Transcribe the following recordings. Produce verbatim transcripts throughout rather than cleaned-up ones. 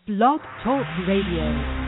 Blog Talk Radio.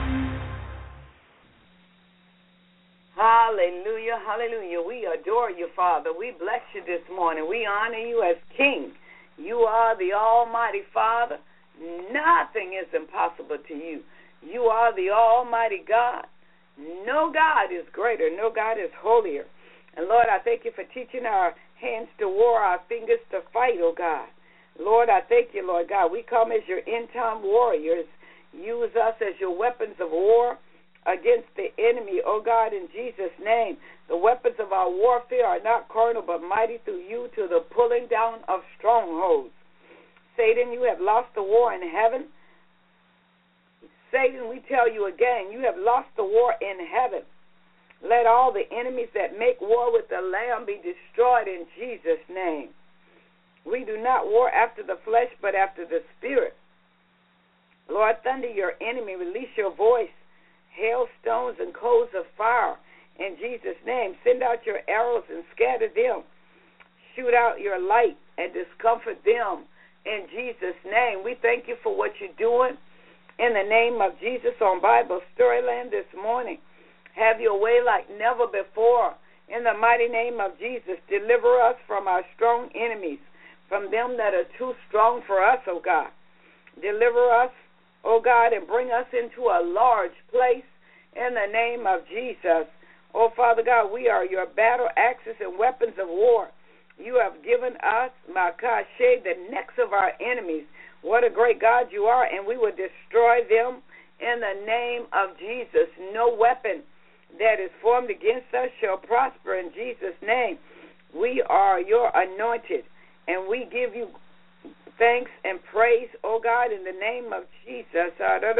Hallelujah, hallelujah. We adore you, Father. We bless you this morning. We honor you as King. You are the Almighty Father. Nothing is impossible to you. You are the Almighty God. No God is greater. No God is holier. And, Lord, I thank you for teaching our hands to war, our fingers to fight, oh God. Lord, I thank you, Lord God. We come as your end-time warriors. Use us as your weapons of war against the enemy, oh God, in Jesus' name. The weapons of our warfare are not carnal, but mighty through you to the pulling down of strongholds. Satan, you have lost the war in heaven. Satan, we tell you again, you have lost the war in heaven. Let all the enemies that make war with the Lamb be destroyed in Jesus' name. We do not war after the flesh, but after the Spirit. Lord, thunder your enemy. Release your voice. Hailstones and coals of fire. In Jesus' name, send out your arrows and scatter them. Shoot out your light and discomfort them. In Jesus' name, we thank you for what you're doing. In the name of Jesus on Bible Storyland this morning, have your way like never before. In the mighty name of Jesus, deliver us from our strong enemies, from them that are too strong for us, oh God. Deliver us, oh God, and bring us into a large place in the name of Jesus. Oh, Father God, we are your battle axes and weapons of war. You have given us, Makashe, the necks of our enemies. What a great God you are, and we will destroy them in the name of Jesus. No weapon that is formed against us shall prosper in Jesus' name. We are your anointed, and we give you thanks and praise, oh God, in the name of Jesus.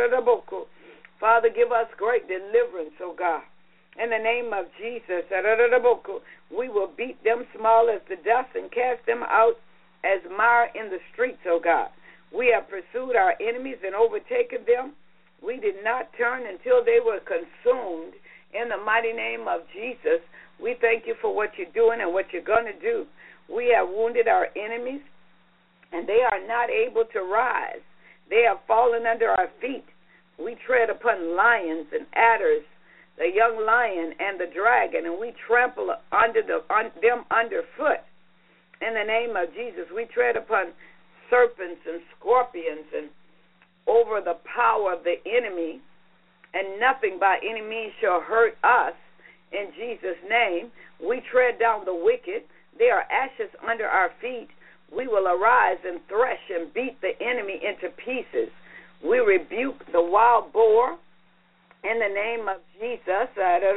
Father, give us great deliverance, oh God. In the name of Jesus, we will beat them small as the dust and cast them out as mire in the streets, oh God. We have pursued our enemies and overtaken them. We did not turn until they were consumed. In the mighty name of Jesus, we thank you for what you're doing and what you're going to do. We have wounded our enemies, and they are not able to rise. They have fallen under our feet. We tread upon lions and adders, the young lion and the dragon, and we trample under the, on, them underfoot. In the name of Jesus, we tread upon serpents and scorpions and over the power of the enemy, and nothing by any means shall hurt us. In Jesus' name, we tread down the wicked. They are ashes under our feet. We will arise and thresh and beat the enemy into pieces. We rebuke the wild boar in the name of Jesus.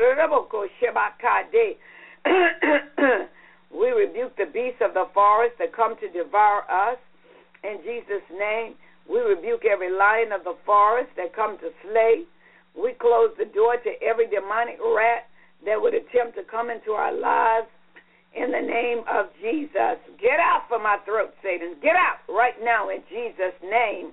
We rebuke the beasts of the forest that come to devour us. In Jesus' name, we rebuke every lion of the forest that come to slay. We close the door to every demonic rat that would attempt to come into our lives. In the name of Jesus, get out from my throat, Satan. Get out right now in Jesus' name.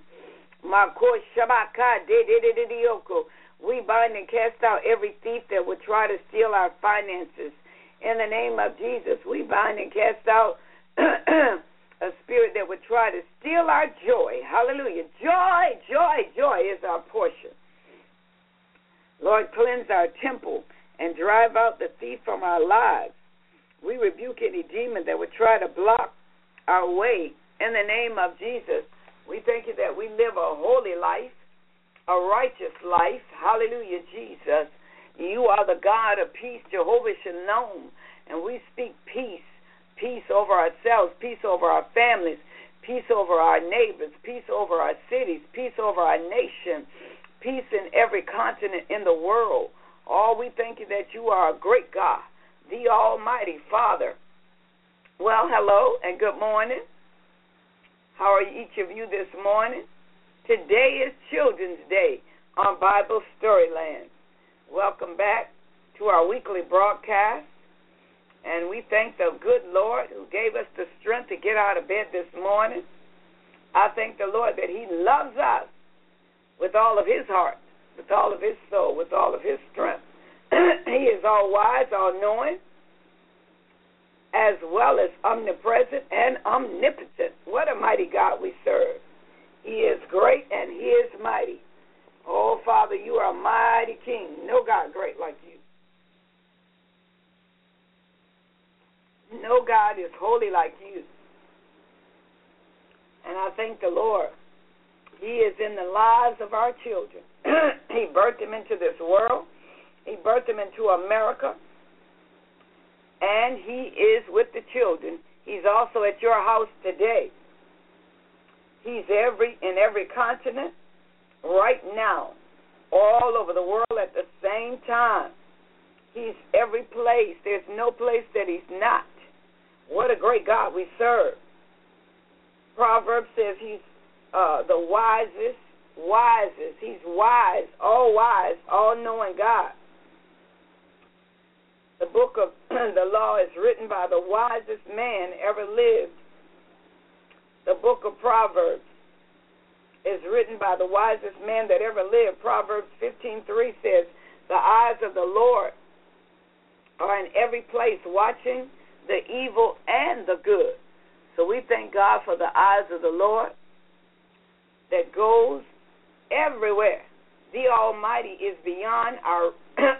We bind and cast out every thief that would try to steal our finances. In the name of Jesus, we bind and cast out a spirit that would try to steal our joy. Hallelujah. Joy, joy, joy is our portion. Lord, cleanse our temple and drive out the thief from our lives. We rebuke any demon that would try to block our way. In the name of Jesus, we thank you that we live a holy life, a righteous life. Hallelujah, Jesus. You are the God of peace, Jehovah Shalom, and we speak peace. Peace over ourselves, peace over our families, peace over our neighbors, peace over our cities, peace over our nation, peace in every continent in the world. All we thank you that you are a great God, the Almighty Father. Well, hello and good morning. How are each of you this morning? Today is Children's Day on Bible Storyland. Welcome back to our weekly broadcast. And we thank the good Lord who gave us the strength to get out of bed this morning. I thank the Lord that he loves us with all of his heart, with all of his soul, with all of his strength. He is all-wise, all-knowing, as well as omnipresent and omnipotent. What a mighty God we serve. He is great and he is mighty. Father, you are a mighty King. No God great like you. No God is holy like you. And I thank the Lord. He is in the lives of our children. He birthed them into this world. He birthed them into America. And he is with the children. He's also at your house today. He's every in every continent right now, all over the world at the same time. He's every place. There's no place that he's not. What a great God we serve. Proverbs says he's uh, the wisest, wisest. He's wise, all wise, all-knowing God. The book of the law is written by the wisest man ever lived. The book of Proverbs is written by the wisest man that ever lived. Proverbs fifteen three says, the eyes of the Lord are in every place, watching the evil and the good. So we thank God for the eyes of the Lord that goes everywhere. The Almighty is beyond our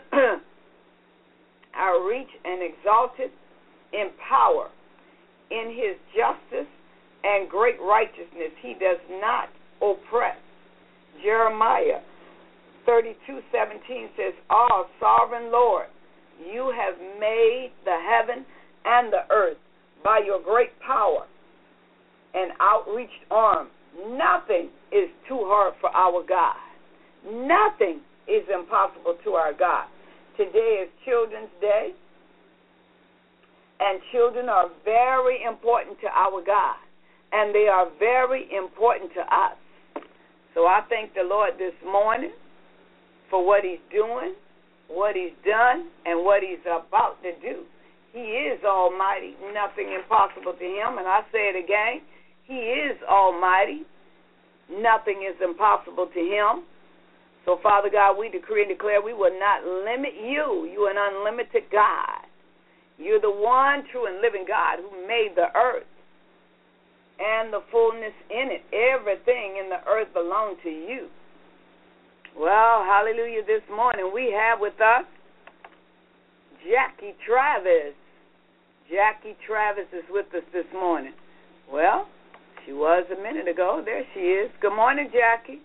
our reach and exalted in power, in his justice and great righteousness. He does not oppress. Jeremiah thirty-two seventeen says, "Ah, sovereign Lord, you have made the heaven and the earth by your great power and outreached arm. Nothing is too hard for our God. Nothing is impossible to our God." Today is Children's Day, and children are very important to our God, and they are very important to us. So I thank the Lord this morning for what he's doing, what he's done, and what he's about to do. He is almighty, nothing impossible to him. And I say it again, he is almighty, nothing is impossible to him. So, Father God, we decree and declare we will not limit you. You are an unlimited God. You're the one true and living God who made the earth and the fullness in it. Everything in the earth belongs to you. Well, hallelujah, this morning we have with us Jackie Travis. Jackie Travis is with us this morning. Well, she was a minute ago. There she is. Good morning, Jackie.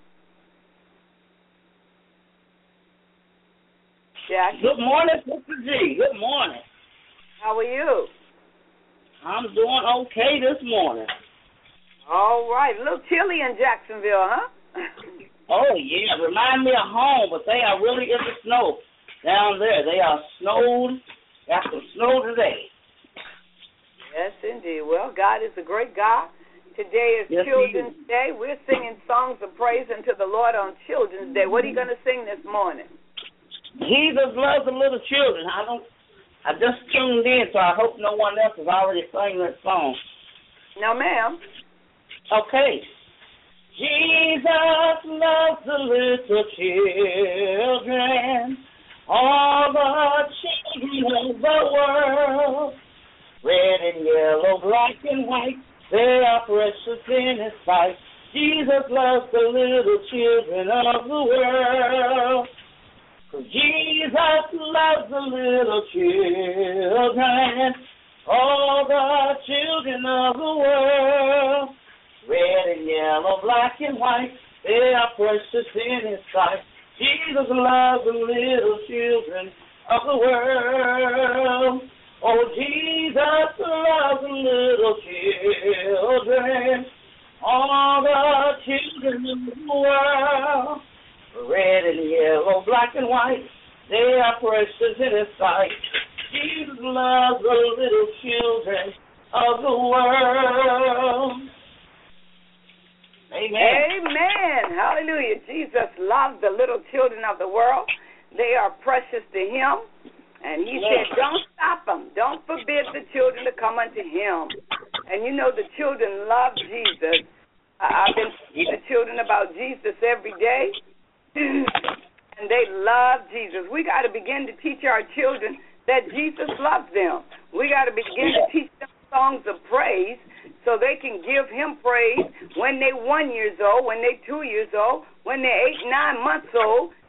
Jackie. Good morning, Sister G. Good morning. How are you? I'm doing okay this morning. All right. A little chilly in Jacksonville, huh? Oh, yeah. Remind me of home, but they are really in the snow down there. They are snowed. Got some snow today. Yes, indeed. Well, God is a great God. Today is yes, Children's Day. We're singing songs of praise unto the Lord on Children's Day. What are you going to sing this morning? Jesus loves the little children. I don't. I just tuned in, so I hope no one else has already sung that song. No, ma'am. Okay. Jesus loves the little children, all the children of the world. Red and yellow, black and white, they are precious in his sight. Jesus loves the little children of the world. Jesus loves the little children, all the children of the world. Red and yellow, black and white, they are precious in his sight. Jesus loves the little children of the world. Oh, Jesus loves the little children, all the children of the world. Red and yellow, black and white, they are precious in his sight. Jesus loves the little children of the world. Amen. Amen. Hallelujah. Jesus loves the little children of the world. They are precious to him. And he yes. said, don't stop them. Don't forbid the children to come unto him. And you know the children love Jesus. I've been teaching the children about Jesus every day. And they love Jesus. We got to begin to teach our children that Jesus loves them. We got to begin to teach them songs of praise so they can give him praise when they're one years old, when they're two years old, when they're eight, nine months old.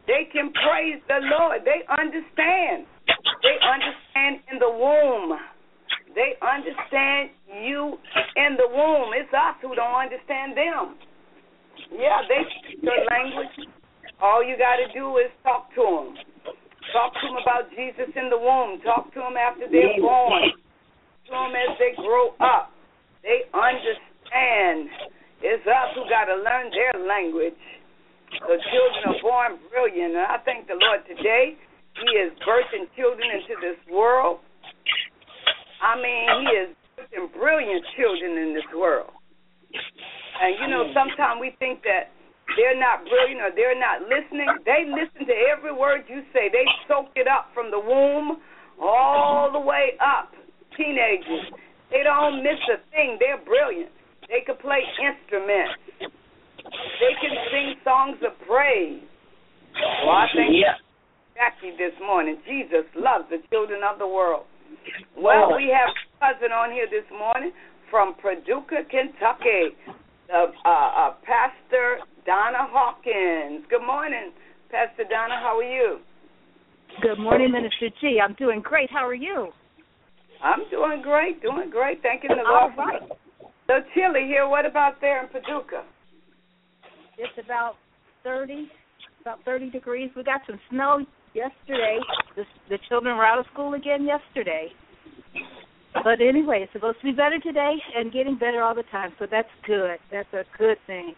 They can praise the Lord. They understand. They understand in the womb. They understand you in the womb. It's us who don't understand them. Yeah, they speak your language. All you got to do is talk to them. Talk to them about Jesus in the womb. Talk to them after they're born. Talk to them as they grow up. They understand. It's us who got to learn their language. The children are born brilliant, and I thank the Lord today. He is birthing children into this world. I mean, He is birthing brilliant children in this world. And, you know, sometimes we think that they're not brilliant or they're not listening. They listen to every word you say. They soak it up from the womb all the way up. Teenagers, they don't miss a thing. They're brilliant. They can play instruments. They can sing songs of praise. Well, I thank yeah. Jackie this morning. Jesus loves the children of the world. Well, we have a cousin on here this morning from Paducah, Kentucky, uh, uh, uh, Pastor Donna Hawkins. Good morning, Pastor Donna. How are you? Good morning, Minister G. I'm doing great. How are you? I'm doing great, doing great. Thanking the Lord. All right. So chilly here. What about there in Paducah? It's about thirty, about thirty degrees. We got some snow yesterday. The, the children were out of school again yesterday. But anyway, it's supposed to be better today and getting better all the time, so that's good. That's a good thing.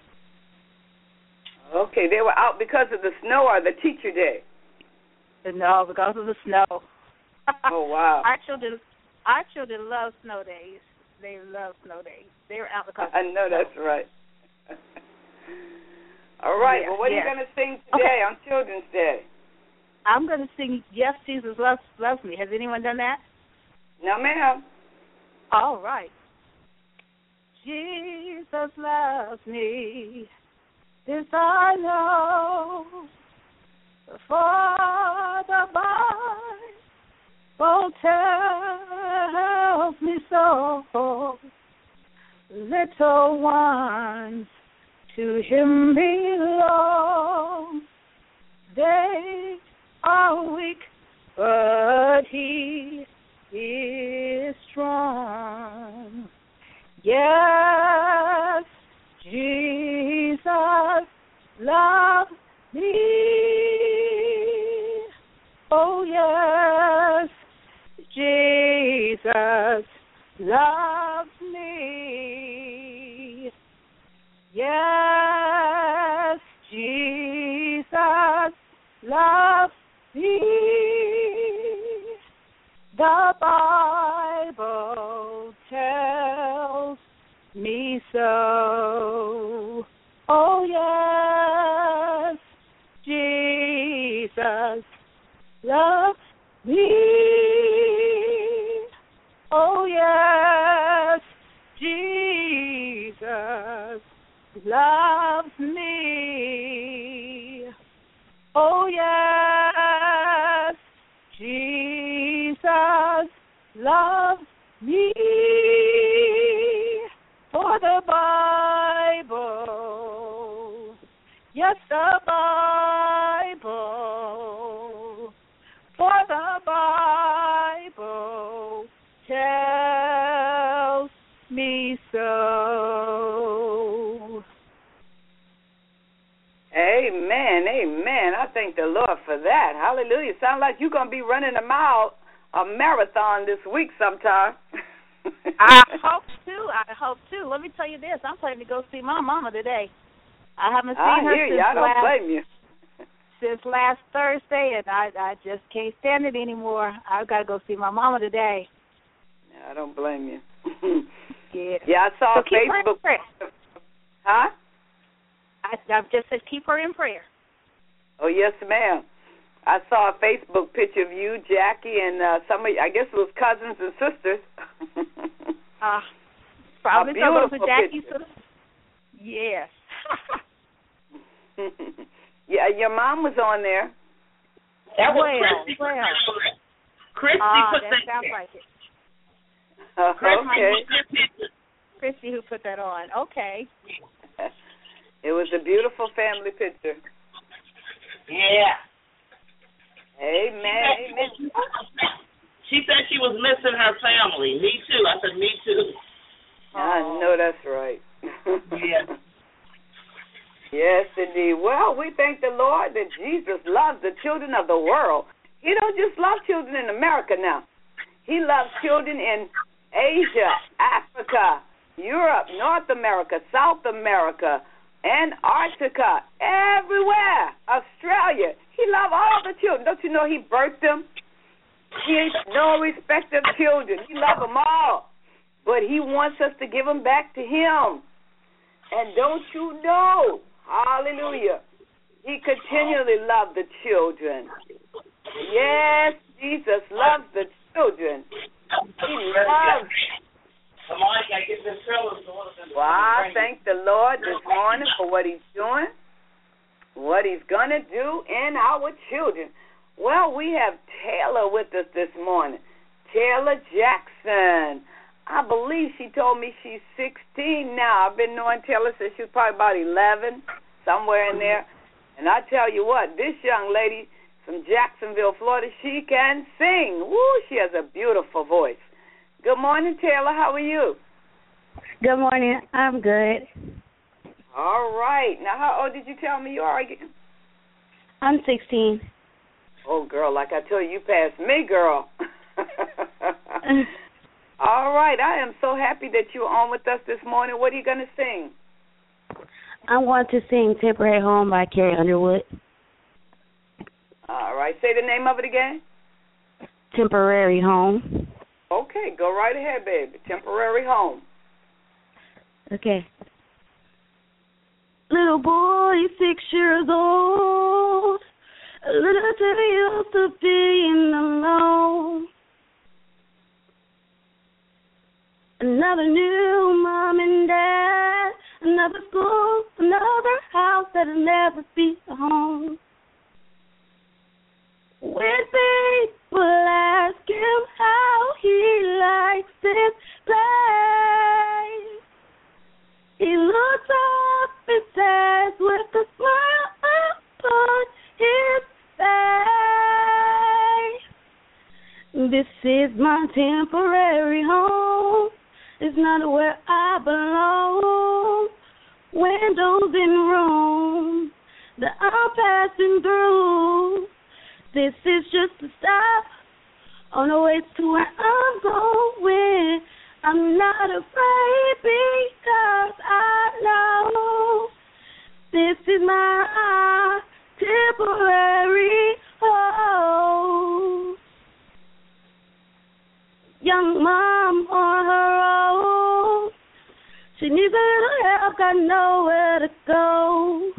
Okay, they were out because of the snow or the teacher day? No, because of the snow. Oh, wow. Our children, our children love snow days. They love snow days. They were out because I know that's right. All right, yeah, well, what yeah. are you going to sing today okay. on Children's Day? I'm going to sing Yes, Jesus Loves, Loves Me. Has anyone done that? No, ma'am. All right. Jesus loves me, this I know, for the Bible tells me so. Little ones to Him belong. They are weak, but He is strong. Yes, Jesus loves me. Oh, yes, Jesus loves me. Yes, Jesus loves me. The Bible tells me so. Oh, yes, Jesus loves me. Oh, yes, Jesus loves me. Oh, yes, Jesus loves me. For the Bible, yes, the Bible, for the Bible tells me so. Amen, amen. I thank the Lord for that. Hallelujah. Sounds like you're going to be running a mile, a marathon this week sometime. I hope to. I hope to. Let me tell you this. I'm planning to go see my mama today. I haven't seen I her hear since you. I don't last, blame you. since last Thursday, and I, I just can't stand it anymore. I've got to go see my mama today. I don't blame you. Yeah. Yeah, I saw so keep Facebook. Her in prayer. Huh? I, I've just said keep her in prayer. Oh, yes, ma'am. I saw a Facebook picture of you, Jackie, and uh, some of, I guess it was cousins and sisters. uh, probably some of those Jackie's picture. sisters. Yes. Yeah, your mom was on there. That was well, Christy. well. Christy Ah, put that that. sounds like it. Uh, okay. Christy who put that on. Okay. It was a beautiful family picture. Yeah. Amen. Amen. She said she was missing her family. Me too. I said, me too. I know that's right. Yeah. Yes, indeed. Well, we thank the Lord that Jesus loves the children of the world. He don't just love children in America now. He loves children in Asia, Africa, Europe, North America, South America, Antarctica, everywhere, Australia. He loves all the children. Don't you know he birthed them? He ain't no respect of children. He loves them all. But he wants us to give them back to him. And don't you know, hallelujah, he continually loved the children. Yes, Jesus loves the children. He loves. Well, I thank the Lord this morning for what he's doing, what he's going to do in our children. Well, we have Taylor with us this morning. Taylor Jackson. I believe she told me she's sixteen now. I've been knowing Taylor since she was probably about eleven, somewhere in there. And I tell you what, this young lady from Jacksonville, Florida, she can sing. Woo, she has a beautiful voice. Good morning, Taylor. How are you? Good morning. I'm good. All right. Now, how old did you tell me you are again? I'm sixteen. Oh, girl, like I told you, you passed me, girl. All right. I am so happy that you're on with us this morning. What are you going to sing? I want to sing Temporary Home by Carrie Underwood. All right. Say the name of it again. Temporary Home. Okay. Go right ahead, baby. Temporary Home. Okay. Little boy, six years old, a little too used to being alone. Another new mom and dad, another school, another house that'll never be a home. When people ask him how he likes this place, he looks up and says with a smile upon his face, this is my temporary home. It's not where I belong. Windows in rooms that I'm passing through. This is just a stop on the way to where I'm going. I'm not afraid because I know this is my temporary home. Young mom on her own, she needs a little help, got nowhere to go.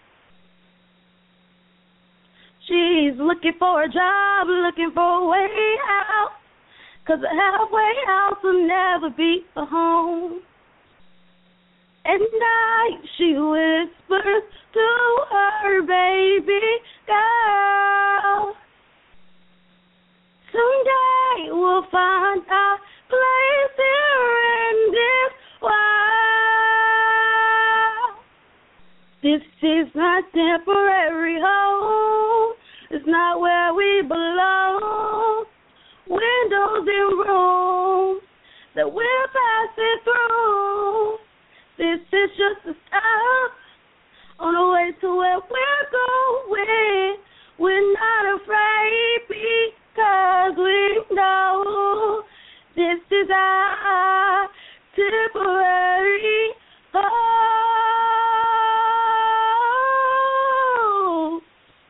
She's looking for a job, looking for a way out, 'cause a halfway house will never be a home. At night she whispers to her baby girl, someday we'll find our place here in this world. This is my temporary home. It's not where we belong. Windows in rooms that we're passing through. This is just a stop on the way to where we're going. We're not afraid because we know this is our temporary home.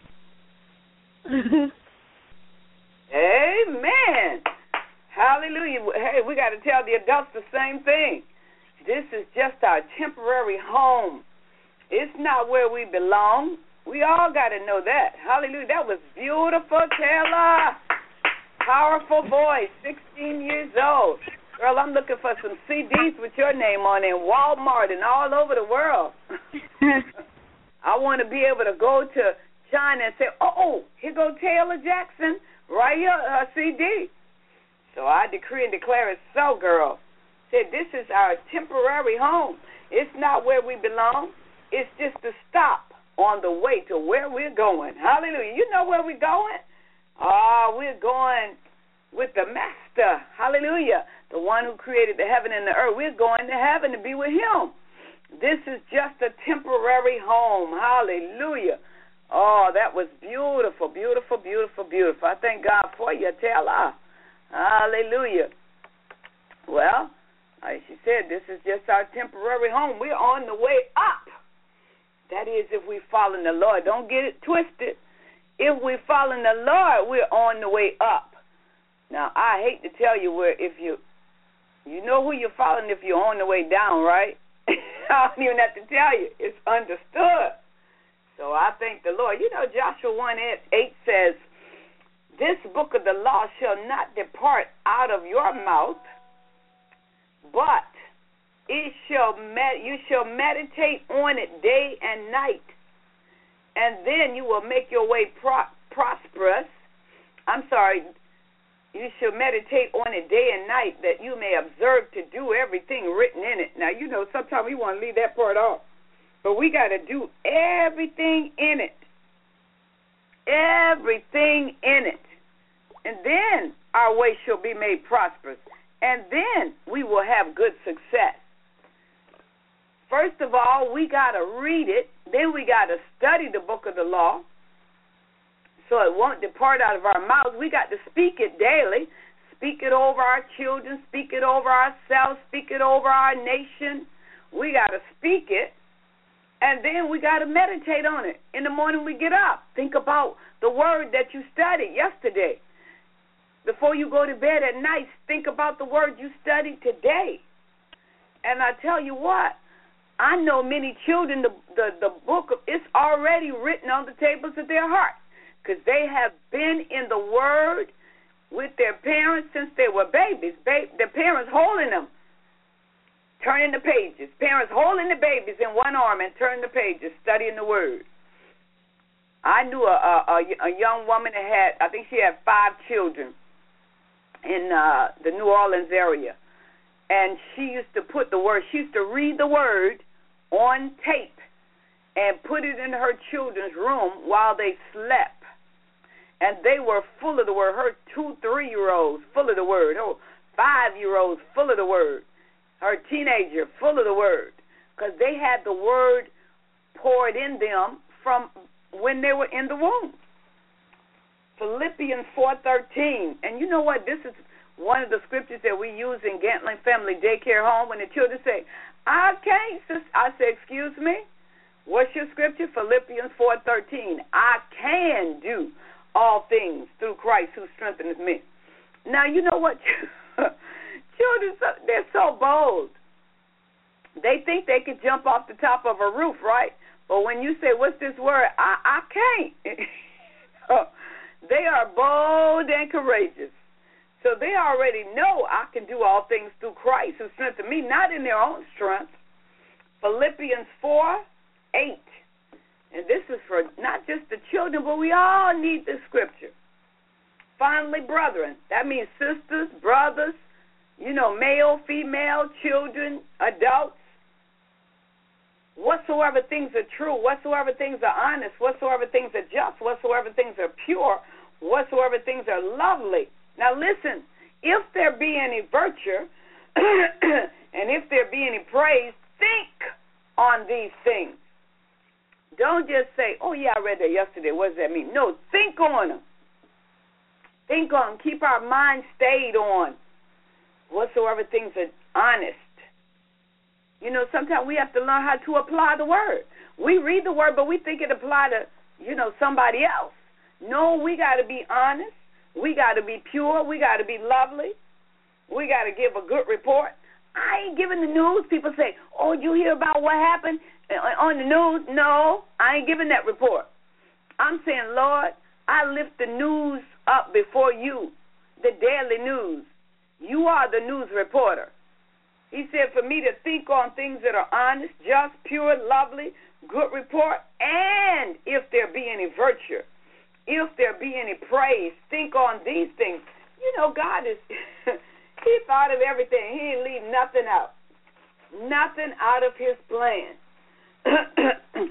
Amen. Hallelujah. Hey, we got to tell the adults the same thing. This is just our temporary home. It's not where we belong. We all got to know that. Hallelujah. That was beautiful, Taylor. Powerful voice, sixteen years old. Girl, I'm looking for some C Ds with your name on it in Walmart and all over the world. I want to be able to go to China and say, oh, here go Taylor Jackson, right here, her C D. So I decree and declare it so, girl. Said this is our temporary home. It's not where we belong. It's just a stop on the way to where we're going. Hallelujah. You know where we're going? Oh, we're going with the Master. Hallelujah. The one who created the heaven and the earth. We're going to heaven to be with him. This is just a temporary home. Hallelujah. Oh, that was beautiful, beautiful, beautiful, beautiful. I thank God for you, tell her. Hallelujah. Well, like she said, this is just our temporary home. We're on the way up. That is, if we follow the Lord. Don't get it twisted. If we follow the Lord, we're on the way up. Now, I hate to tell you where if you, you know who you're following if you're on the way down, right? I don't even have to tell you. It's understood. So I thank the Lord. You know, Joshua one eight says, this book of the law shall not depart out of your mouth, but it shall med- you shall meditate on it day and night, and then you will make your way pro- prosperous. I'm sorry, you shall meditate on it day and night, that you may observe to do everything written in it. Now, you know, sometimes we want to leave that part off, but we got to do everything in it. Everything in it. And then our way shall be made prosperous. And then we will have good success. First of all, we got to read it. Then we got to study the book of the law so it won't depart out of our mouths. We got to speak it daily. Speak it over our children. Speak it over ourselves. Speak it over our nation. We got to speak it. And then we got to meditate on it. In the morning we get up. Think about the word that you studied yesterday. Before you go to bed at night, think about the word you studied today. And I tell you what, I know many children, the, the, the book, of, it's already written on the tables of their heart because they have been in the word with their parents since they were babies. Ba- their parents holding them, turning the pages. Parents holding the babies in one arm and turning the pages, studying the word. I knew a, a, a young woman that had, I think she had five children in uh, the New Orleans area. And she used to put the word, she used to read the word on tape and put it in her children's room while they slept. And they were full of the word. Her two, three-year-olds, full of the word. Her five-year-olds, full of the word. Her teenager, full of the word. Because they had the word poured in them from when they were in the womb. Philippians four thirteen. And you know what? This is one of the scriptures that we use in Gantling Family Daycare Home when the children say, I can't, sis. I say, excuse me? What's your scripture? Philippians four thirteen. I can do all things through Christ who strengthens me. Now, you know what? Children, they're so bold. They think they can jump off the top of a roof, right? But when you say, what's this word? I, I can't. They are bold and courageous. So they already know I can do all things through Christ who strengthens me, not in their own strength. Philippians four eight. And this is for not just the children, but we all need this scripture. Finally, brethren, that means sisters, brothers, you know, male, female, children, adults. Whatsoever things are true, whatsoever things are honest, whatsoever things are just, whatsoever things are pure, whatsoever things are lovely. Now listen, if there be any virtue, and if there be any praise, think on these things. Don't just say, oh yeah, I read that yesterday, what does that mean? No, think on them. Think on them. Keep our mind stayed on whatsoever things are honest. You know, sometimes we have to learn how to apply the word. We read the word, but we think it applies to, you know, somebody else. No, we got to be honest. We got to be pure. We got to be lovely. We got to give a good report. I ain't giving the news. People say, oh, did you hear about what happened on the news? No, I ain't giving that report. I'm saying, Lord, I lift the news up before you, the daily news. You are the news reporter. He said for me to think on things that are honest, just, pure, lovely, good report, and if there be any virtue, if there be any praise, think on these things. You know, God is, he thought of everything. He didn't leave nothing out. Nothing out of his plan.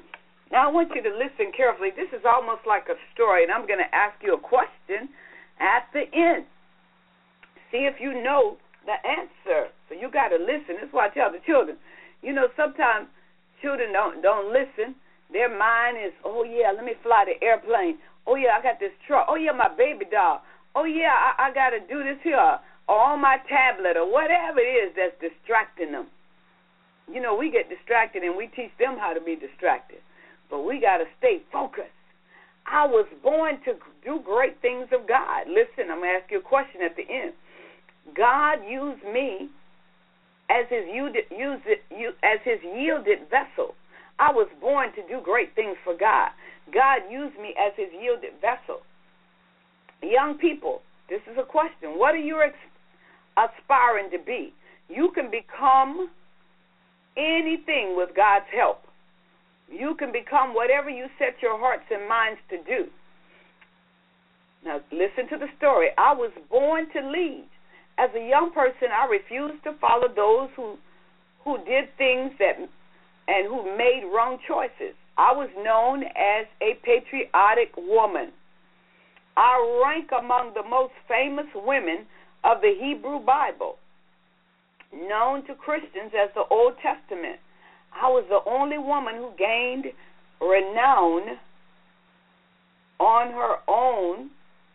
Now, I want you to listen carefully. This is almost like a story, and I'm going to ask you a question at the end. See if you know the answer. So you got to listen. That's why I tell the children. You know, sometimes children don't don't listen. Their mind is, oh, yeah, let me fly the airplane. Oh, yeah, I got this truck. Oh, yeah, my baby doll. Oh, yeah, I, I got to do this here. Or on my tablet or whatever it is that's distracting them. You know, we get distracted and we teach them how to be distracted. But we got to stay focused. I was born to do great things of God. Listen, I'm going to ask you a question at the end. God used me as his yielded, used it, as his yielded vessel. I was born to do great things for God. God used me as his yielded vessel. Young people, this is a question. What are you aspiring to be? You can become anything with God's help. You can become whatever you set your hearts and minds to do. Now, listen to the story. I was born to lead. As a young person, I refused to follow those who who did things that and who made wrong choices. I was known as a patriotic woman. I rank among the most famous women of the Hebrew Bible, known to Christians as the Old Testament. I was the only woman who gained renown on her own.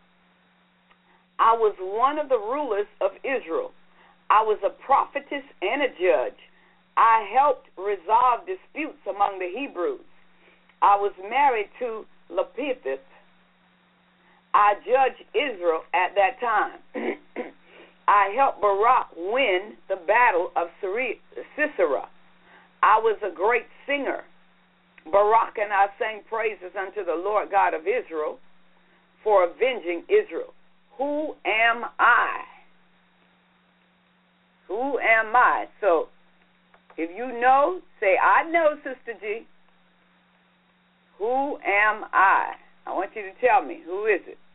I was one of the rulers of Israel. I was a prophetess and a judge. I helped resolve disputes among the Hebrews. I was married to Lapithith. I judged Israel at that time. I helped Barak win the battle of Sisera. I was a great singer. Barak and I sang praises unto the Lord God of Israel for avenging Israel. Who am I? Who am I? So, if you know, say, I know, Sister G. Who am I? I want you to tell me. Who is it?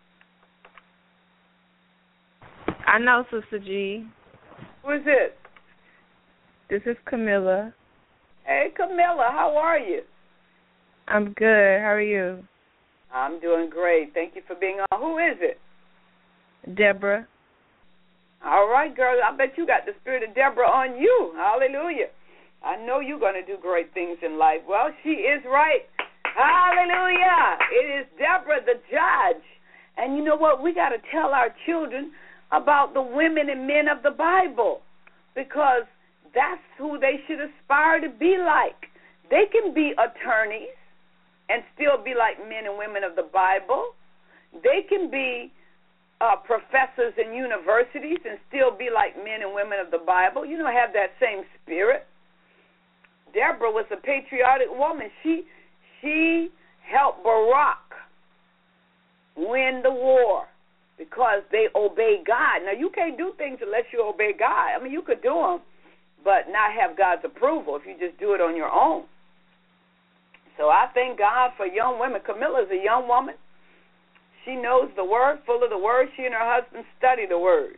I know, Sister G. Who is it? This is Camilla. Hey, Camilla, how are you? I'm good. How are you? I'm doing great. Thank you for being on. Who is it? Deborah. All right, girl. I bet you got the spirit of Deborah on you. Hallelujah. I know you're going to do great things in life. Well, she is right. Hallelujah. It is Deborah, the judge. And you know what? We got to tell our children about the women and men of the Bible, because that's who they should aspire to be like. They can be attorneys and still be like men and women of the Bible. They can be uh, professors in universities and still be like men and women of the Bible. You know, have that same spirit. Deborah was a patriotic woman. She she helped Barak win the war because they obeyed God. Now, you can't do things unless you obey God. I mean, you could do them, but not have God's approval if you just do it on your own. So I thank God for young women. Camilla's a young woman. She knows the Word, full of the Word. She and her husband study the Word.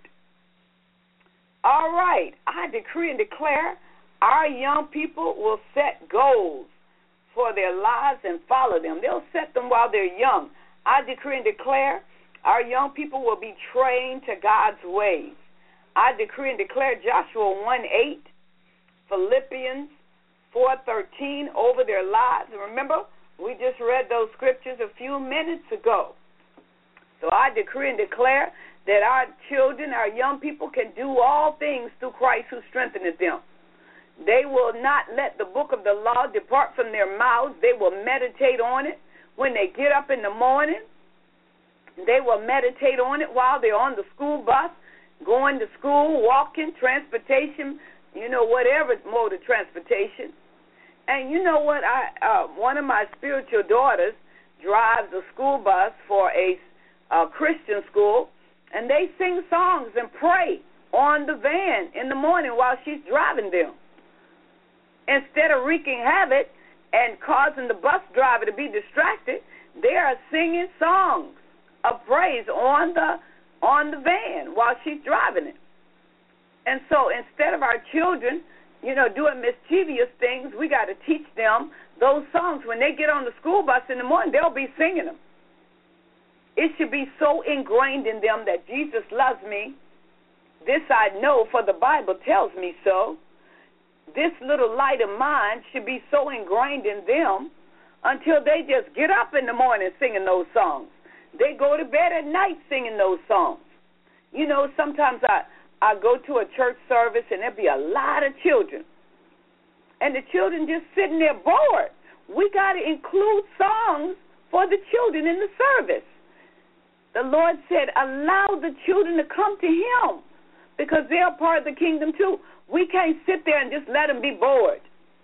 All right. I decree and declare our young people will set goals for their lives and follow them. They'll set them while they're young. I decree and declare our young people will be trained to God's ways. I decree and declare Joshua one eight, Philippians four thirteen over their lives. And remember, we just read those scriptures a few minutes ago. So I decree and declare that our children, our young people, can do all things through Christ who strengtheneth them. They will not let the book of the law depart from their mouths. They will meditate on it when they get up in the morning. They will meditate on it while they're on the school bus, going to school, walking, transportation, you know, whatever mode of transportation. And you know what? I uh, one of my spiritual daughters drives a school bus for a, a Christian school, and they sing songs and pray on the van in the morning while she's driving them. Instead of wreaking havoc and causing the bus driver to be distracted, they are singing songs of praise on the on the van while she's driving it. And so instead of our children you know, doing mischievous things, we got to teach them those songs. When they get on the school bus in the morning, they'll be singing them. It should be so ingrained in them that Jesus loves me. This I know, for the Bible tells me so. This little light of mine should be so ingrained in them until they just get up in the morning singing those songs. They go to bed at night singing those songs. You know, sometimes I, I go to a church service and there'll be a lot of children. And the children just sitting there bored. We got to include songs for the children in the service. The Lord said, allow the children to come to him because they're part of the kingdom too. We can't sit there and just let them be bored.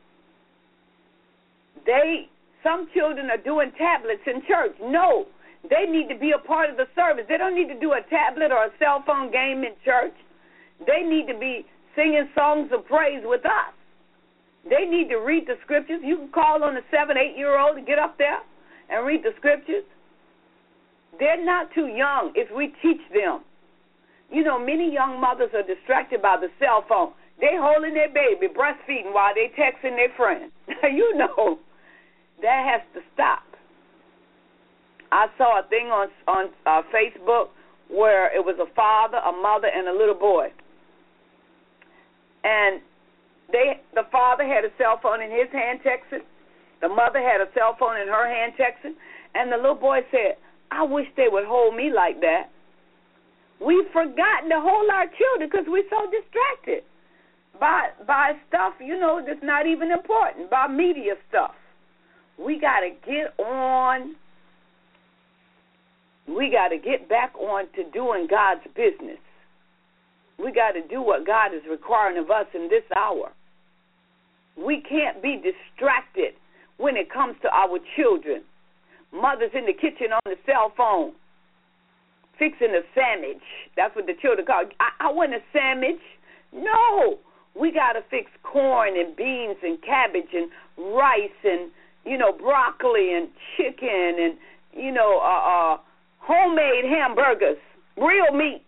They, some children are doing tablets in church. No, they need to be a part of the service. They don't need to do a tablet or a cell phone game in church. They need to be singing songs of praise with us. They need to read the scriptures. You can call on a seven, eight-year-old to get up there and read the scriptures. They're not too young if we teach them. You know, many young mothers are distracted by the cell phone. They holding their baby, breastfeeding while they texting their friends. You know, that has to stop. I saw a thing on on uh, Facebook where it was a father, a mother, and a little boy. And they, the father had a cell phone in his hand texting. The mother had a cell phone in her hand texting. And the little boy said, I wish they would hold me like that. We've forgotten to hold our children because we're so distracted by by stuff, you know, that's not even important, by media stuff. We got to get on, we got to get back on to doing God's business. We got to do what God is requiring of us in this hour. We can't be distracted when it comes to our children. Mothers in the kitchen on the cell phone, fixing a sandwich. That's what the children call it. I, I want a sandwich. No. We got to fix corn and beans and cabbage and rice and, you know, broccoli and chicken and, you know, uh, uh, homemade hamburgers, real meat.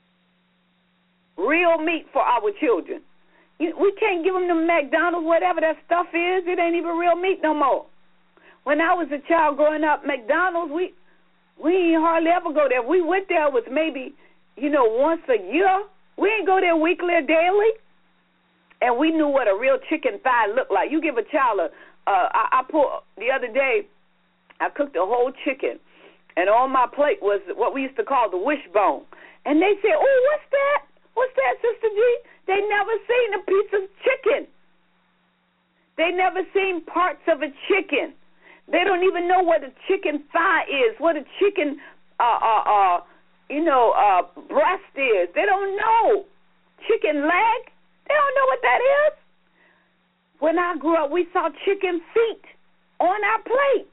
Real meat for our children. You, we can't give them the McDonald's, whatever that stuff is. It ain't even real meat no more. When I was a child growing up, McDonald's, we we ain't hardly ever go there. We went there was maybe, you know, once a year. We ain't go there weekly or daily. And we knew what a real chicken thigh looked like. You give a child a, uh, I, I pulled, the other day, I cooked a whole chicken. And on my plate was what we used to call the wishbone. And they said, oh, what's that? What's that, Sister G? They never seen a piece of chicken. They never seen parts of a chicken. They don't even know what a chicken thigh is, what a chicken, uh, uh, uh, you know, uh, breast is. They don't know. Chicken leg, they don't know what that is. When I grew up, we saw chicken feet on our plate.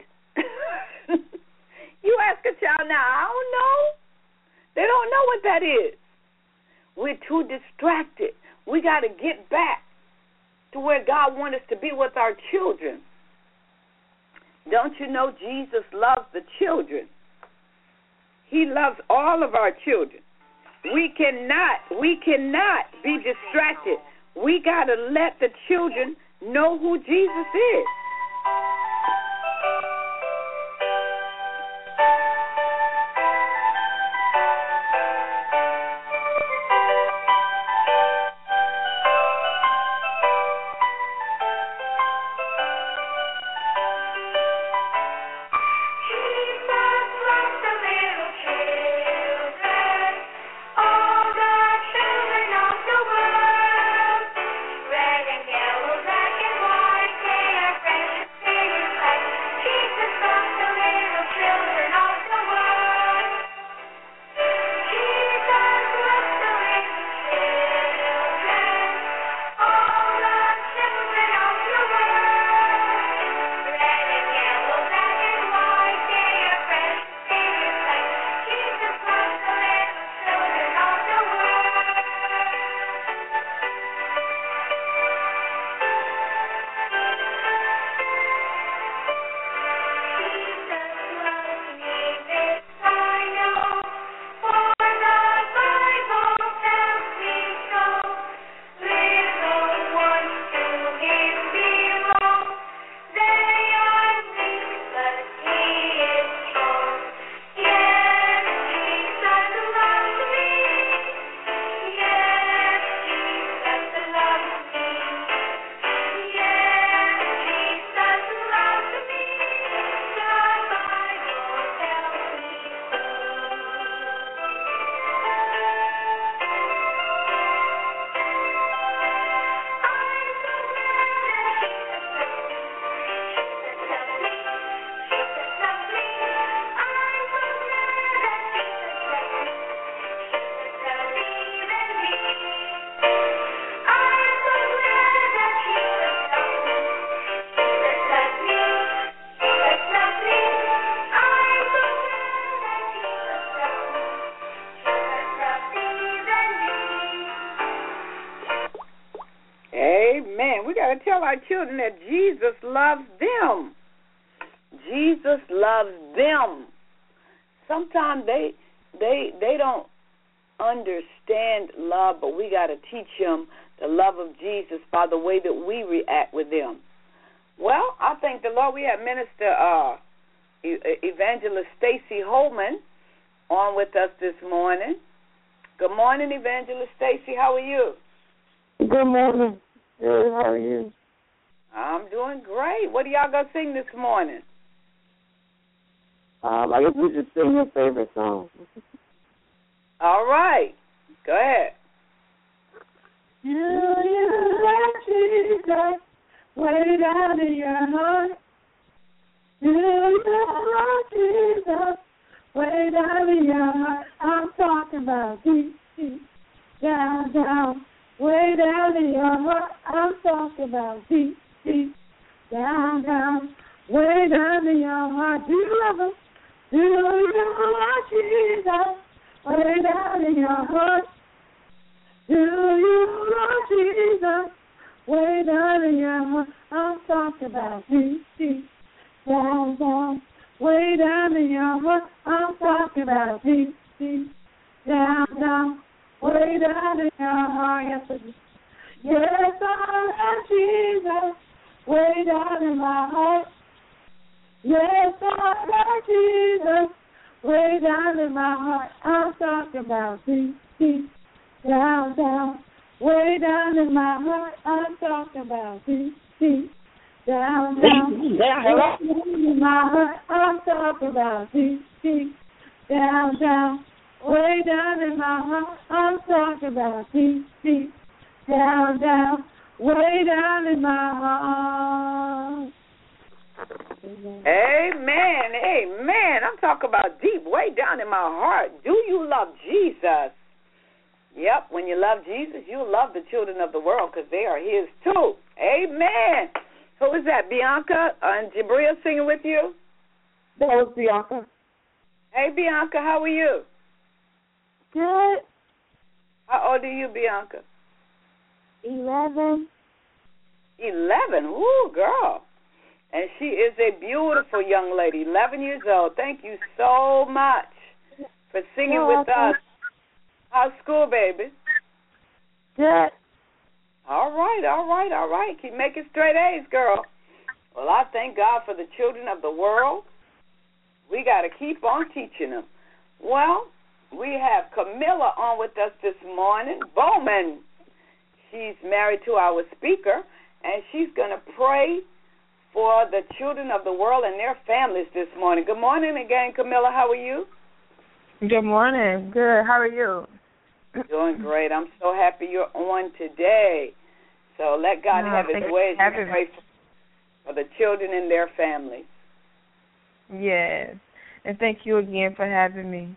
You ask a child now, I don't know. They don't know what that is. We're too distracted. We got to get back to where God wants us to be with our children. Don't you know Jesus loves the children? He loves all of our children. We cannot, we cannot be distracted. We got to let the children know who Jesus is. Red and yellow, black and white, they're our children that Jesus loves them. Jesus loves them. Sometimes they they they don't understand love, but we got to teach them the love of Jesus by the way that we react with them. Well, I thank the Lord. We have Minister uh, Evangelist Stacy Holman on with us this morning. Good morning, Evangelist Stacy. How are you? Good morning. Good. How are you? I'm doing great. What are y'all going to sing this morning? Um, I guess we just sing your favorite song. All right. Go ahead. Do you love Jesus way down in your heart? Do you love Jesus way down in your heart? I'm talking about deep, deep, down, down, way down in your heart. I'm talking about deep, deep, down, down, way down in your heart. Do you love him? Do you love Jesus way down in your heart? Do you love Jesus way down in your heart? I'm talking about deep, deep, down, down, way down in your heart. I'm talking about deep, deep, down, down, way down in your heart. Yes, I do. Yes, I love Jesus way down in my heart. Yes, I love Jesus way down in my heart. I'm talking about deep, deep, down, down, way down in my heart. I'm talking about deep, deep, down, down, way down in my heart. I'm talking about deep, deep, down, down, way down in my heart. I'm talking about deep, deep, down, down, way down in my heart. Amen, amen. I'm talking about deep, way down in my heart. Do you love Jesus? Yep, when you love Jesus, you love the children of the world because they are his too. Amen. Who is that, Bianca and Jabril singing with you? That was Bianca. Hey, Bianca, how are you? Good. How old are you, Bianca? Eleven. Eleven. Ooh, girl. And she is a beautiful young lady, eleven years old. Thank you so much for singing You're with welcome. us. How's school, baby? Good. All right, all right, all right. Keep making straight A's, girl. Well, I thank God for the children of the world. We got to keep on teaching them. Well, we have Camilla on with us this morning, Bowman. She's married to our speaker, and she's going to pray for the children of the world and their families this morning. Good morning again, Camilla. How are you? Good morning. Good. How are you? Doing great. I'm so happy you're on today. So let God Oh, have his thank way you as for you having pray for the children and their families. Yes. And thank you again for having me.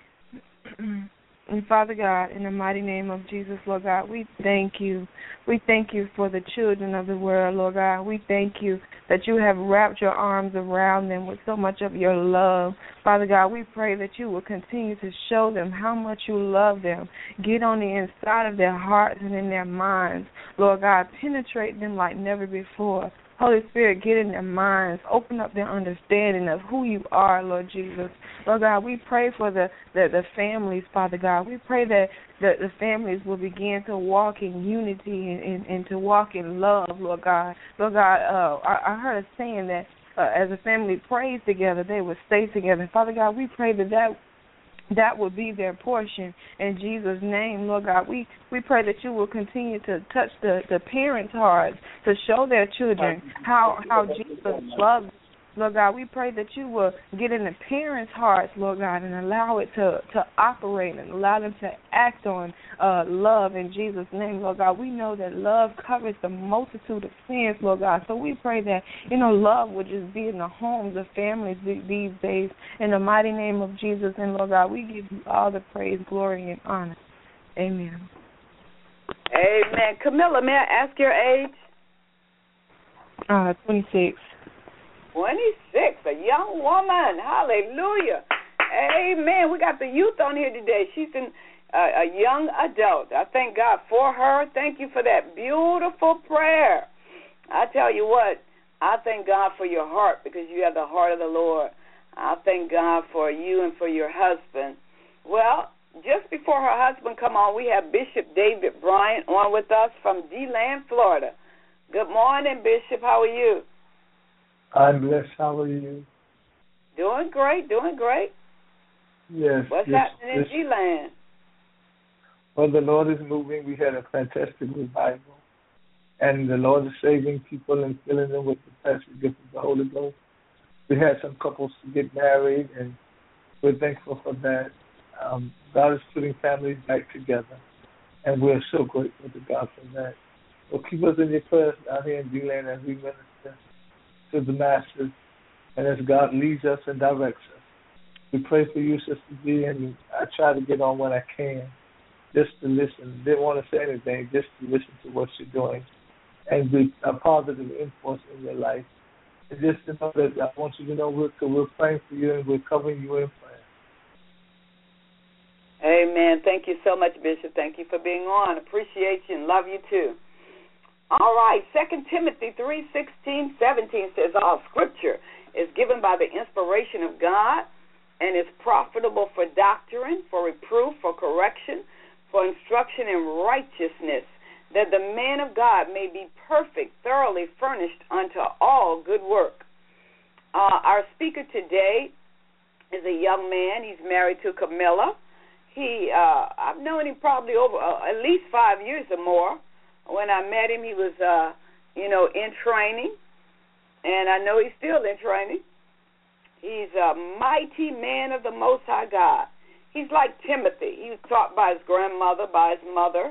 And Father God, in the mighty name of Jesus, Lord God, we thank you. We thank you for the children of the world, Lord God. We thank you that you have wrapped your arms around them with so much of your love. Father God, we pray that you will continue to show them how much you love them. Get on the inside of their hearts and in their minds. Lord God, penetrate them like never before. Holy Spirit, get in their minds. Open up their understanding of who you are, Lord Jesus. Lord God, we pray for the, the, the families, Father God. We pray that the, the families will begin to walk in unity and, and, and to walk in love, Lord God. Lord God, uh, I, I heard a saying that uh, as a family prays together, they will stay together. Father God, we pray that that That will be their portion in Jesus' name, Lord God. We, we pray that you will continue to touch the, the parents' hearts to show their children how how Jesus loves. Lord God, we pray that you will get in the parents' hearts, Lord God, and allow it to, to operate and allow them to act on uh, love in Jesus' name, Lord God. We know that love covers the multitude of sins, Lord God. So we pray that, you know, love would just be in the homes of families these days. In the mighty name of Jesus, and Lord God, we give you all the praise, glory, and honor. Amen. Amen. Camilla, may I ask your age? Uh, twenty-six. twenty-six, a young woman. Hallelujah. Amen. We got the youth on here today. She's an, uh, a young adult. I thank God for her. Thank you for that beautiful prayer. I tell you what, I thank God for your heart because you have the heart of the Lord. I thank God for you and for your husband. Well, just before her husband come on, we have Bishop David Bryant on with us from D-Land, Florida. Good morning, Bishop. How are you? I'm blessed. How are you? Doing great, doing great. Yes. What's yes, happening yes. in G-Land? Well, the Lord is moving. We had a fantastic revival. And the Lord is saving people and filling them with the precious gift of the Holy Ghost. We had some couples to get married, and we're thankful for that. Um, God is putting families back together, and we're so grateful to God for that. So keep us in your prayers out here in D-Land as we minister to the masses, and as God leads us and directs us. We pray for you, Sister D, and I try to get on when I can, just to listen. Didn't want to say anything, just to listen to what you're doing and be a positive influence in your life. And just to know that I want you to know we're, we're praying for you and we're covering you in prayer. Amen. Thank you so much, Bishop. Thank you for being on. Appreciate you and love you too. All right, Second Timothy three sixteen, seventeen says, all Scripture is given by the inspiration of God and is profitable for doctrine, for reproof, for correction, for instruction in righteousness, that the man of God may be perfect, thoroughly furnished unto all good work. Uh, our speaker today is a young man. He's married to Camilla. He, uh, I've known him probably over uh, at least five years or more. When I met him, he was, uh, you know, in training, and I know he's still in training. He's a mighty man of the Most High God. He's like Timothy. He was taught by his grandmother, by his mother,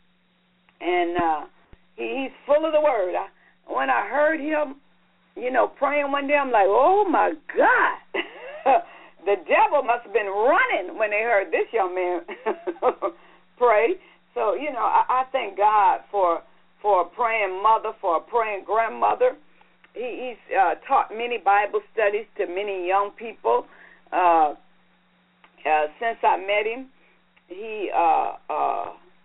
and uh, he, he's full of the Word. I, when I heard him, you know, praying one day, I'm like, oh, my God. The devil must have been running when they heard this young man pray. So, you know, I, I thank God for for a praying mother, for a praying grandmother. He, he's uh, taught many Bible studies to many young people. Uh, uh, since I met him, he uh, uh,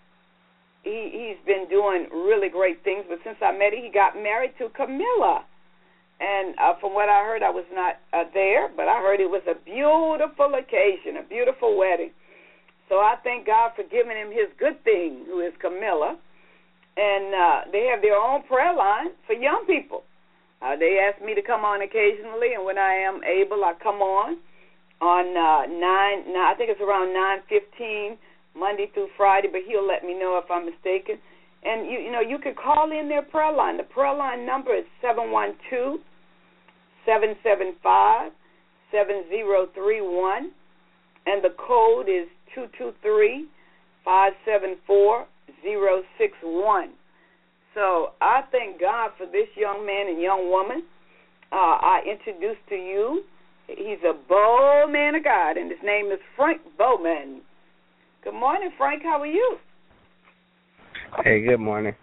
he he's been doing really great things. But since I met him, he got married to Camilla. And uh, from what I heard, I was not uh, there, but I heard it was a beautiful occasion, a beautiful wedding. So I thank God for giving him his good thing, who is Camilla. And uh, they have their own prayer line for young people. Uh, they ask me to come on occasionally, and when I am able, I come on on uh, nine, nine. I think it's around nine fifteen, Monday through Friday. But he'll let me know if I'm mistaken. And you, you know, you can call in their prayer line. The prayer line number is seven one two, seven seven five, seven zero three one, and the code is two two three, five seven four, zero six one. So I thank God for this young man and young woman. Uh, I introduced to you, he's a bold man of God, and his name is Frank Bowman. Good morning, Frank. How are you? Hey, good morning.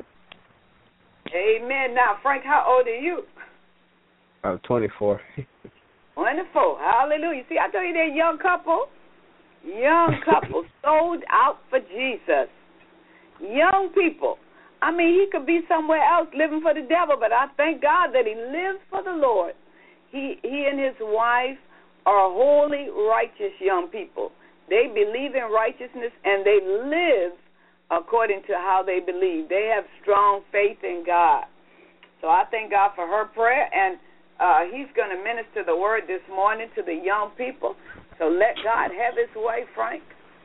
Amen. Now, Frank, how old are you? I'm twenty-four. Wonderful. Hallelujah. See, I tell you, they're a young couple. Young couple sold out for Jesus. Young people. I mean, he could be somewhere else living for the devil, but I thank God that he lives for the Lord. He, he and his wife are holy, righteous young people. They believe in righteousness, and they live according to how they believe. They have strong faith in God. So I thank God for her prayer, and uh, he's going to minister the word this morning to the young people. So let God have his way, Frank.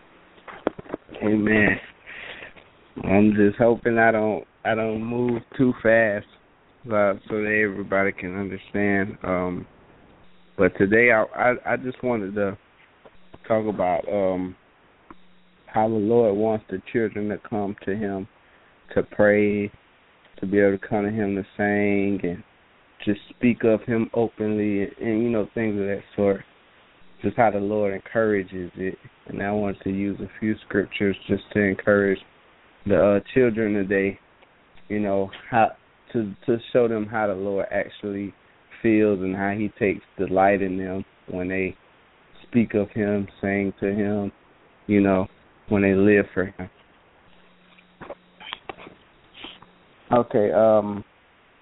Amen. I'm just hoping I don't I don't move too fast uh, so that everybody can understand. Um, but today I, I I just wanted to talk about um, how the Lord wants the children to come to him to pray, to be able to come to him to sing and just speak of him openly and, and, you know, things of that sort. Just how the Lord encourages it. And I wanted to use a few scriptures just to encourage the uh, children today, you know, how to to show them how the Lord actually feels and how he takes delight in them when they speak of him, sing to him, you know, when they live for him. Okay, um,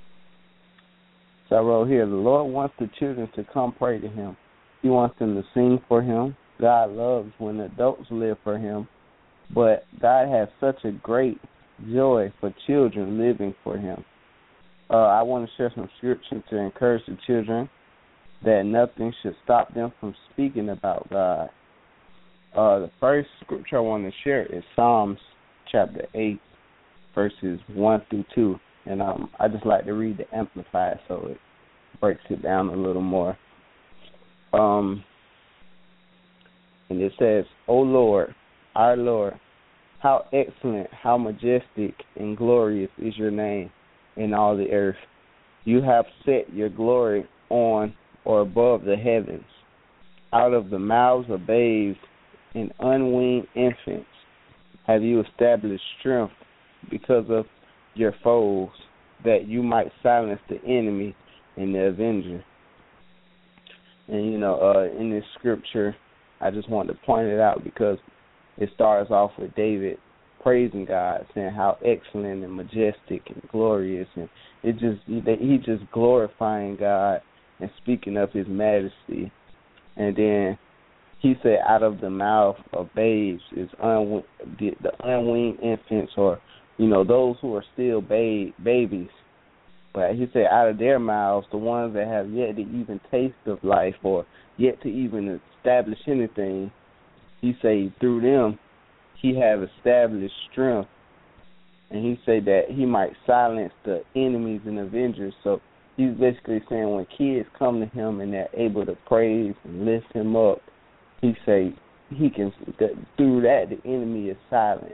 So I wrote here, the Lord wants the children to come pray to him. He wants them to sing for him. God loves when adults live for him. But God has such a great joy for children living for him. Uh, I want to share some scripture to encourage the children that nothing should stop them from speaking about God. Uh, the first scripture I want to share is Psalms chapter eight, verses one through two. And um, I just like to read the Amplified so it breaks it down a little more. Um, and it says, O Lord, our Lord, how excellent, how majestic and glorious is your name in all the earth. You have set your glory on or above the heavens. Out of the mouths of babes and unweaned infants have you established strength because of your foes, that you might silence the enemy and the avenger. And, you know, uh, in this scripture, I just wanted to point it out because it starts off with David praising God, saying how excellent and majestic and glorious, and it just he just glorifying God and speaking of his majesty. And then he said, out of the mouth of babes is un- the, the unweaned infants, or, you know, those who are still ba- babies. But he said, out of their mouths, the ones that have yet to even taste of life or yet to even establish anything, he said, through them, he have established strength. And he said that he might silence the enemies and avengers. So he's basically saying when kids come to him and they're able to praise and lift him up, he say he can, through that, the enemy is silenced.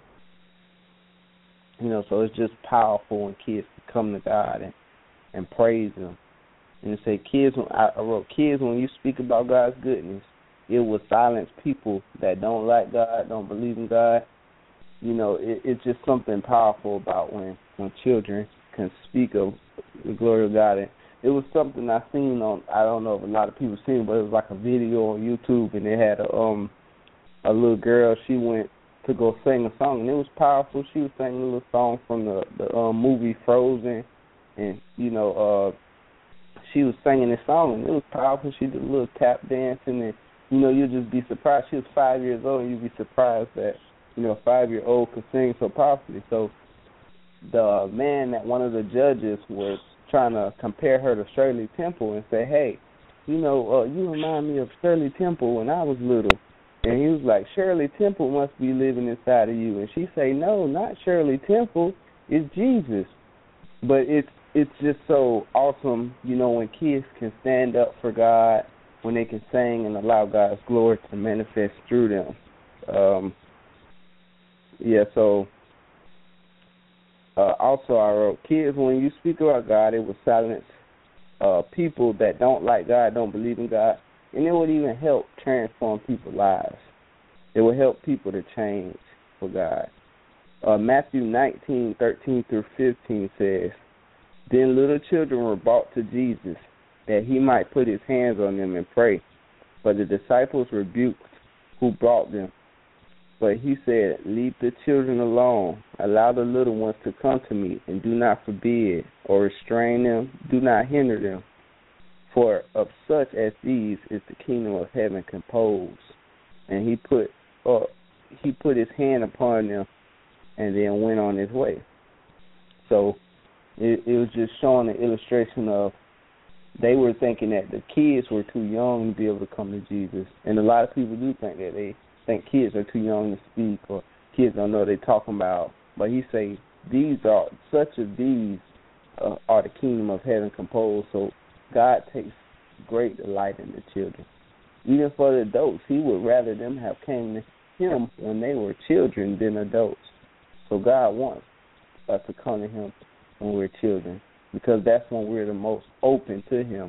You know, so it's just powerful when kids come to God and, and praise him. And say, kids, I wrote, kids, when you speak about God's goodness, it will silence people that don't like God, don't believe in God. You know, it, it's just something powerful about when, when children can speak of the glory of God. And it was something I seen on, I don't know if a lot of people seen it, but it was like a video on YouTube, and they had a, um, a little girl, she went to go sing a song, and it was powerful. She was singing a little song from the, the um, movie Frozen, and, you know, uh, she was singing this song, and it was powerful. She did a little tap dancing, and, you know, you'd just be surprised. She was five years old, and you'd be surprised that, you know, a five-year-old could sing so powerfully. So the man, that one of the judges was trying to compare her to Shirley Temple and say, hey, you know, uh, you remind me of Shirley Temple when I was little. And he was like, Shirley Temple must be living inside of you. And she say, no, not Shirley Temple. It's Jesus. But it's it's just so awesome, you know, when kids can stand up for God, when they can sing and allow God's glory to manifest through them. Um, yeah, so uh, also I wrote, kids, when you speak about God, it will silence uh, people that don't like God, don't believe in God. And it would even help transform people's lives. It will help people to change for God. Uh, Matthew nineteen, thirteen through fifteen says, then little children were brought to Jesus, that he might put his hands on them and pray. But the disciples rebuked who brought them. But he said, leave the children alone. Allow the little ones to come to me, and do not forbid or restrain them. Do not hinder them. For of such as these is the kingdom of heaven composed. And he put uh, he put his hand upon them and then went on his way. So it, it was just showing an illustration of they were thinking that the kids were too young to be able to come to Jesus. And a lot of people do think that. They think kids are too young to speak, or kids don't know what they're talking about. But he say these are, such of these uh, are the kingdom of heaven composed. So God takes great delight in the children. Even for the adults, he would rather them have came to him when they were children than adults. So God wants us to come to him when we're children, because that's when we're the most open to him.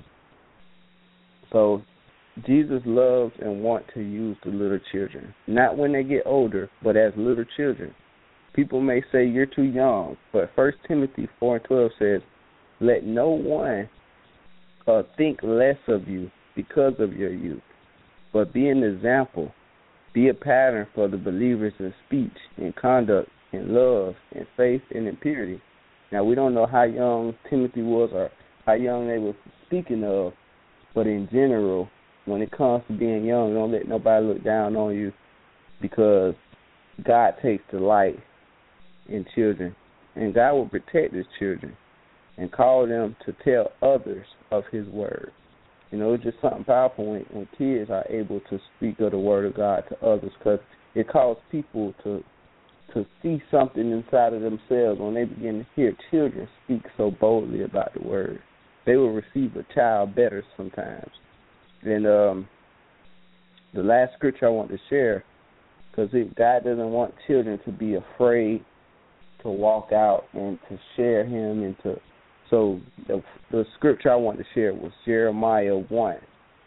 So Jesus loves and wants to use the little children, not when they get older, but as little children. People may say you're too young, but First Timothy four and twelve says, let no one Uh, think less of you because of your youth, but be an example, be a pattern for the believers in speech, in conduct, in love, in faith, and in purity. Now, we don't know how young Timothy was or how young they were speaking of, but in general, when it comes to being young, don't let nobody look down on you, because God takes delight in children, and God will protect his children and call them to tell others of his word. You know, it's just something powerful when, when kids are able to speak of the word of God to others, because it calls people to to see something inside of themselves when they begin to hear children speak so boldly about the word. They will receive a child better sometimes. And um, the last scripture I want to share, because God doesn't want children to be afraid to walk out and to share him. and to. So the, the scripture I want to share was Jeremiah one,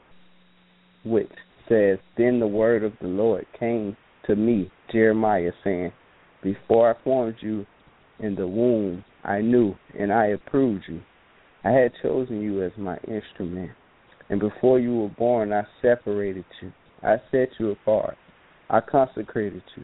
which says, "Then the word of the Lord came to me, Jeremiah, saying, Before I formed you in the womb, I knew and I approved you. I had chosen you as my instrument. And before you were born, I separated you. I set you apart. I consecrated you.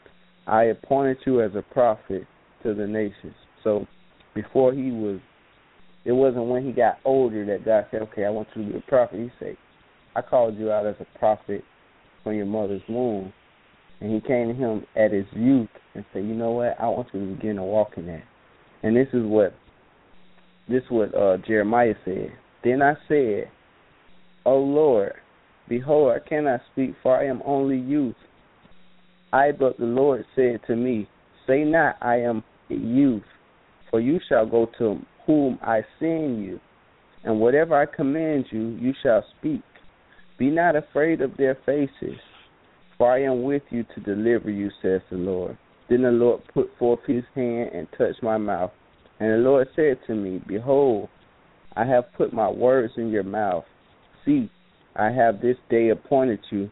I appointed you as a prophet to the nations." So before he was, it wasn't when he got older that God said, "Okay, I want you to be a prophet." He said, "I called you out as a prophet from your mother's womb." And he came to him at his youth and said, "You know what? I want you to begin to walk in that." And this is what this is what uh, Jeremiah said. "Then I said, O Lord, behold, I cannot speak, for I am only youth. I, but the Lord said to me, Say not, I am a youth, for you shall go to whom I send you, and whatever I command you, you shall speak. Be not afraid of their faces, for I am with you to deliver you, says the Lord." Then the Lord put forth his hand and touched my mouth. And the Lord said to me, "Behold, I have put my words in your mouth. See, I have this day appointed you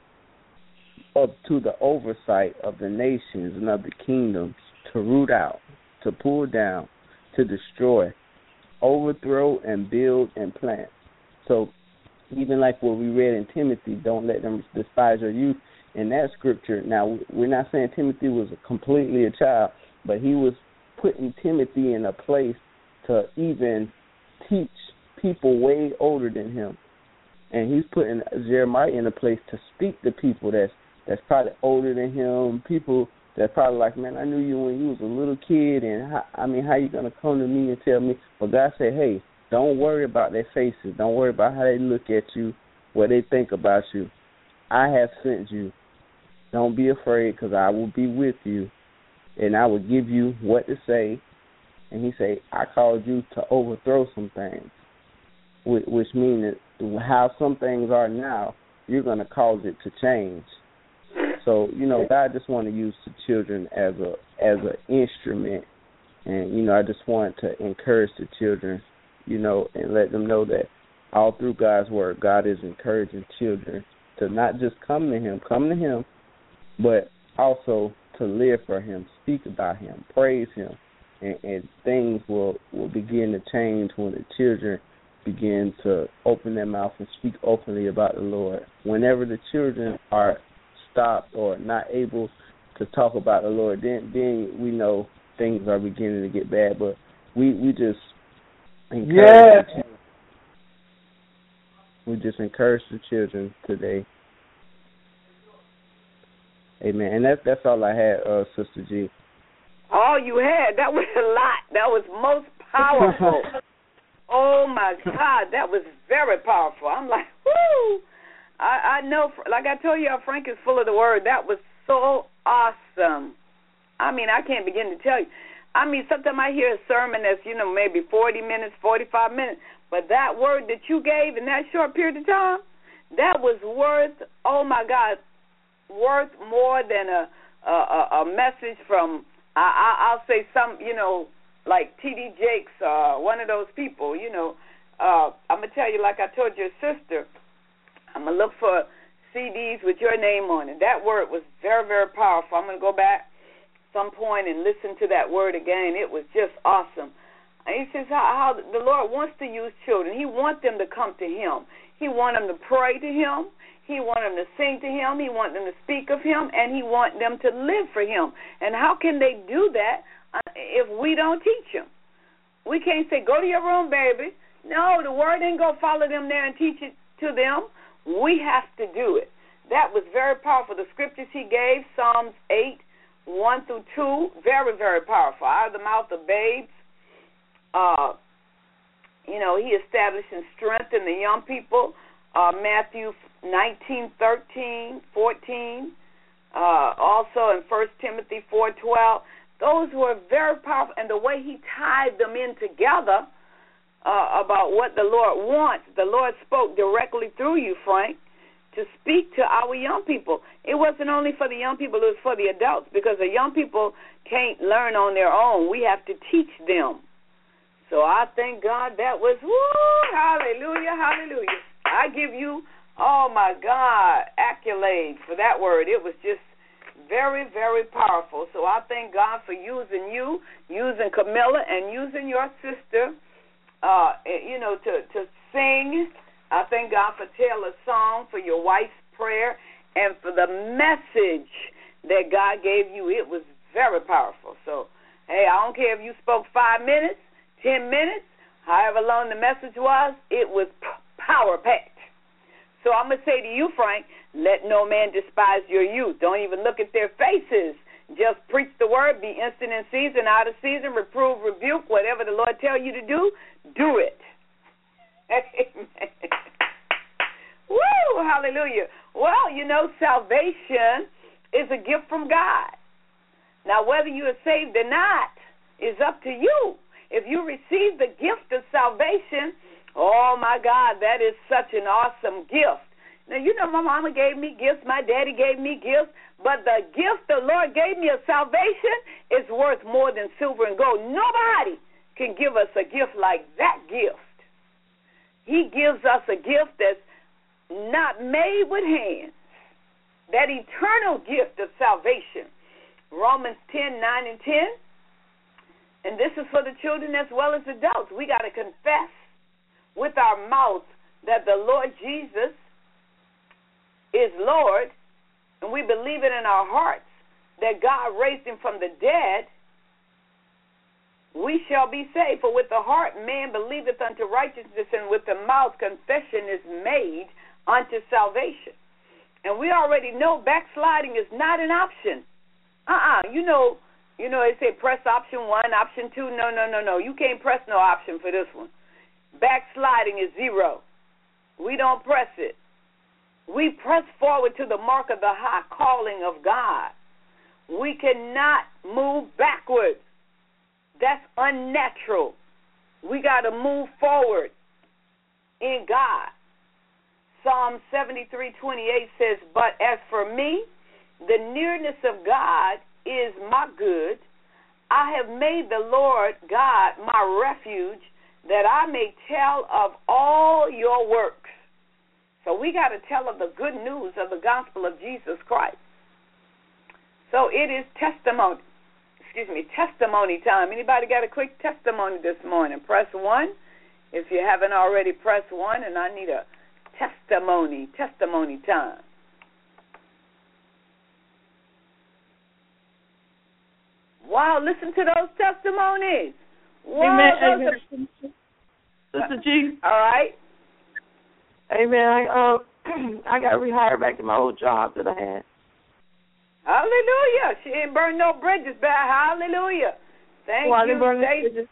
up to the oversight of the nations and of the kingdoms, to root out, to pull down, to destroy, overthrow, and build and plant." So even like what we read in Timothy, don't let them despise your youth. In that scripture, now we're not saying Timothy was completely a child, but he was putting Timothy in a place to even teach people way older than him. And he's putting Jeremiah in a place to speak to people that's that's probably older than him, people that's probably like, "Man, I knew you when you was a little kid, and how, I mean, how you going to come to me and tell me?" But God said, "Hey, don't worry about their faces. Don't worry about how they look at you, what they think about you. I have sent you. Don't be afraid, because I will be with you, and I will give you what to say." And he said, "I called you to overthrow some things," which means that how some things are now, you're going to cause it to change. So, you know, God just want to use the children as a as an instrument. And, you know, I just want to encourage the children, you know, and let them know that all through God's word, God is encouraging children to not just come to him, come to him, but also to live for him, speak about him, praise him, and, and things will, will begin to change when the children begin to open their mouth and speak openly about the Lord. Whenever the children are stopped or not able to talk about the Lord, then then we know things are beginning to get bad. But we, we just encourage yeah. the, we just encourage the children today. Amen. And that's that's all I had, uh, Sister G. All you had, that was a lot. That was most powerful. Oh, my God, that was very powerful. I'm like, whoo. I, I know, like I told you, Frank is full of the word. That was so awesome. I mean, I can't begin to tell you. I mean, sometimes I hear a sermon that's, you know, maybe forty minutes, forty-five minutes, but that word that you gave in that short period of time, that was worth, oh, my God, worth more than a a, a message from, I, I, I'll say some, you know, like T D Jakes, uh, one of those people, you know. Uh, I'm going to tell you, like I told your sister, I'm going to look for C Ds with your name on it. That word was very, very powerful. I'm going to go back some point and listen to that word again. It was just awesome. And he says how, how the Lord wants to use children. He wants them to come to him. He wants them to pray to him. He wants them to sing to him. He wants them to speak of him. And he wants them to live for him. And how can they do that if we don't teach them? We can't say, go to your room, baby. No, the word ain't going to follow them there and teach it to them. We have to do it. That was very powerful. The scriptures he gave, Psalms eight, one through two, very, very powerful. Out of the mouth of babes, uh, you know, he establishing strength in the young people. Uh, Matthew nineteen, thirteen, fourteen, uh, also in First Timothy four, twelve. Those were very powerful, and the way he tied them in together uh, about what the Lord wants. The Lord spoke directly through you, Frank, to speak to our young people. It wasn't only for the young people, it was for the adults, because the young people can't learn on their own. We have to teach them. So I thank God that was, woo, hallelujah, hallelujah. I give you, oh, my God, accolades for that word. It was just very, very powerful. So I thank God for using you, using Camilla, and using your sister, uh, you know, to, to sing. I thank God for Taylor's song, for your wife's prayer, and for the message that God gave you. It was very powerful. So, hey, I don't care if you spoke five minutes, ten minutes, however long the message was, it was power-packed. So I'm going to say to you, Frank, let no man despise your youth. Don't even look at their faces. Just preach the word, be instant in season, out of season, reprove, rebuke, whatever the Lord tell you to do, do it. Amen. Woo, hallelujah. Well, you know, salvation is a gift from God. Now, whether you are saved or not is up to you. If you receive the gift of salvation, oh, my God, that is such an awesome gift. Now, you know, my mama gave me gifts, my daddy gave me gifts, but the gift the Lord gave me of salvation is worth more than silver and gold. Nobody can give us a gift like that gift. He gives us a gift that's not made with hands, that eternal gift of salvation. Romans ten, nine and ten, and this is for the children as well as adults. We got to confess with our mouth that the Lord Jesus is Lord, and we believe it in our hearts that God raised him from the dead, we shall be saved. For with the heart man believeth unto righteousness, and with the mouth confession is made unto salvation. And we already know backsliding is not an option. Uh-uh. You know, you know they say press option one, option two. No, no, no, no. You can't press no option for this one. Backsliding is zero. We don't press it. We press forward to the mark of the high calling of God. We cannot move backwards. That's unnatural. We got to move forward in God. Psalm seventy-three twenty-eight says, but as for me, the nearness of God is my good. I have made the Lord God my refuge, that I may tell of all your works. So we got to tell of the good news of the gospel of Jesus Christ. So it is testimony. Excuse me, testimony time. Anybody got a quick testimony this morning? Press one. If you haven't already, press one, and I need a testimony, testimony time. Wow, listen to those testimonies. Wow, Amen. those Amen. Sister G. All right. Amen. I, uh, I got rehired back to my old job that I had. Hallelujah. She ain't burned no bridges back. Hallelujah. Thank well, I you. didn't burn Thank no bridges.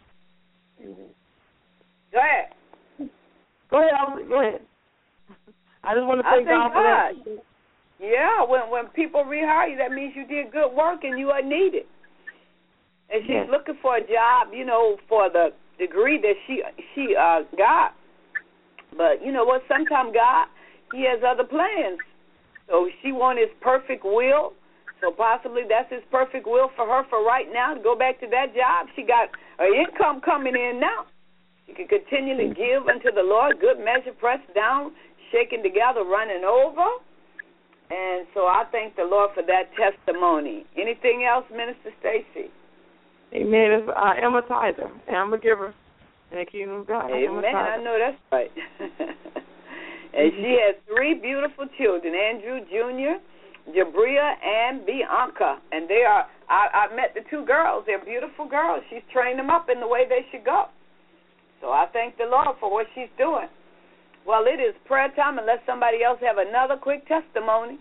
Go ahead. Go ahead. Go ahead. I just want to thank, I thank God for God. that. Yeah, when when people rehire you, that means you did good work and you are needed. And she's yes. looking for a job, you know, for the degree that she she uh, got. But you know what? Sometimes God, he has other plans. So she wants his perfect will. So possibly that's his perfect will for her for right now to go back to that job. She got her income coming in now. She can continually give unto the Lord, good measure, pressed down, shaken together, running over. And so I thank the Lord for that testimony. Anything else, Minister Stacy? Amen. I am a tither, and I'm a giver in the kingdom of God. Amen. I, I know that's right. And she has three beautiful children, Andrew Junior, Jabria, and Bianca. And they are, I, I met the two girls. They're beautiful girls. She's trained them up in the way they should go. So I thank the Lord for what she's doing. Well, it is prayer time unless somebody else have another quick testimony.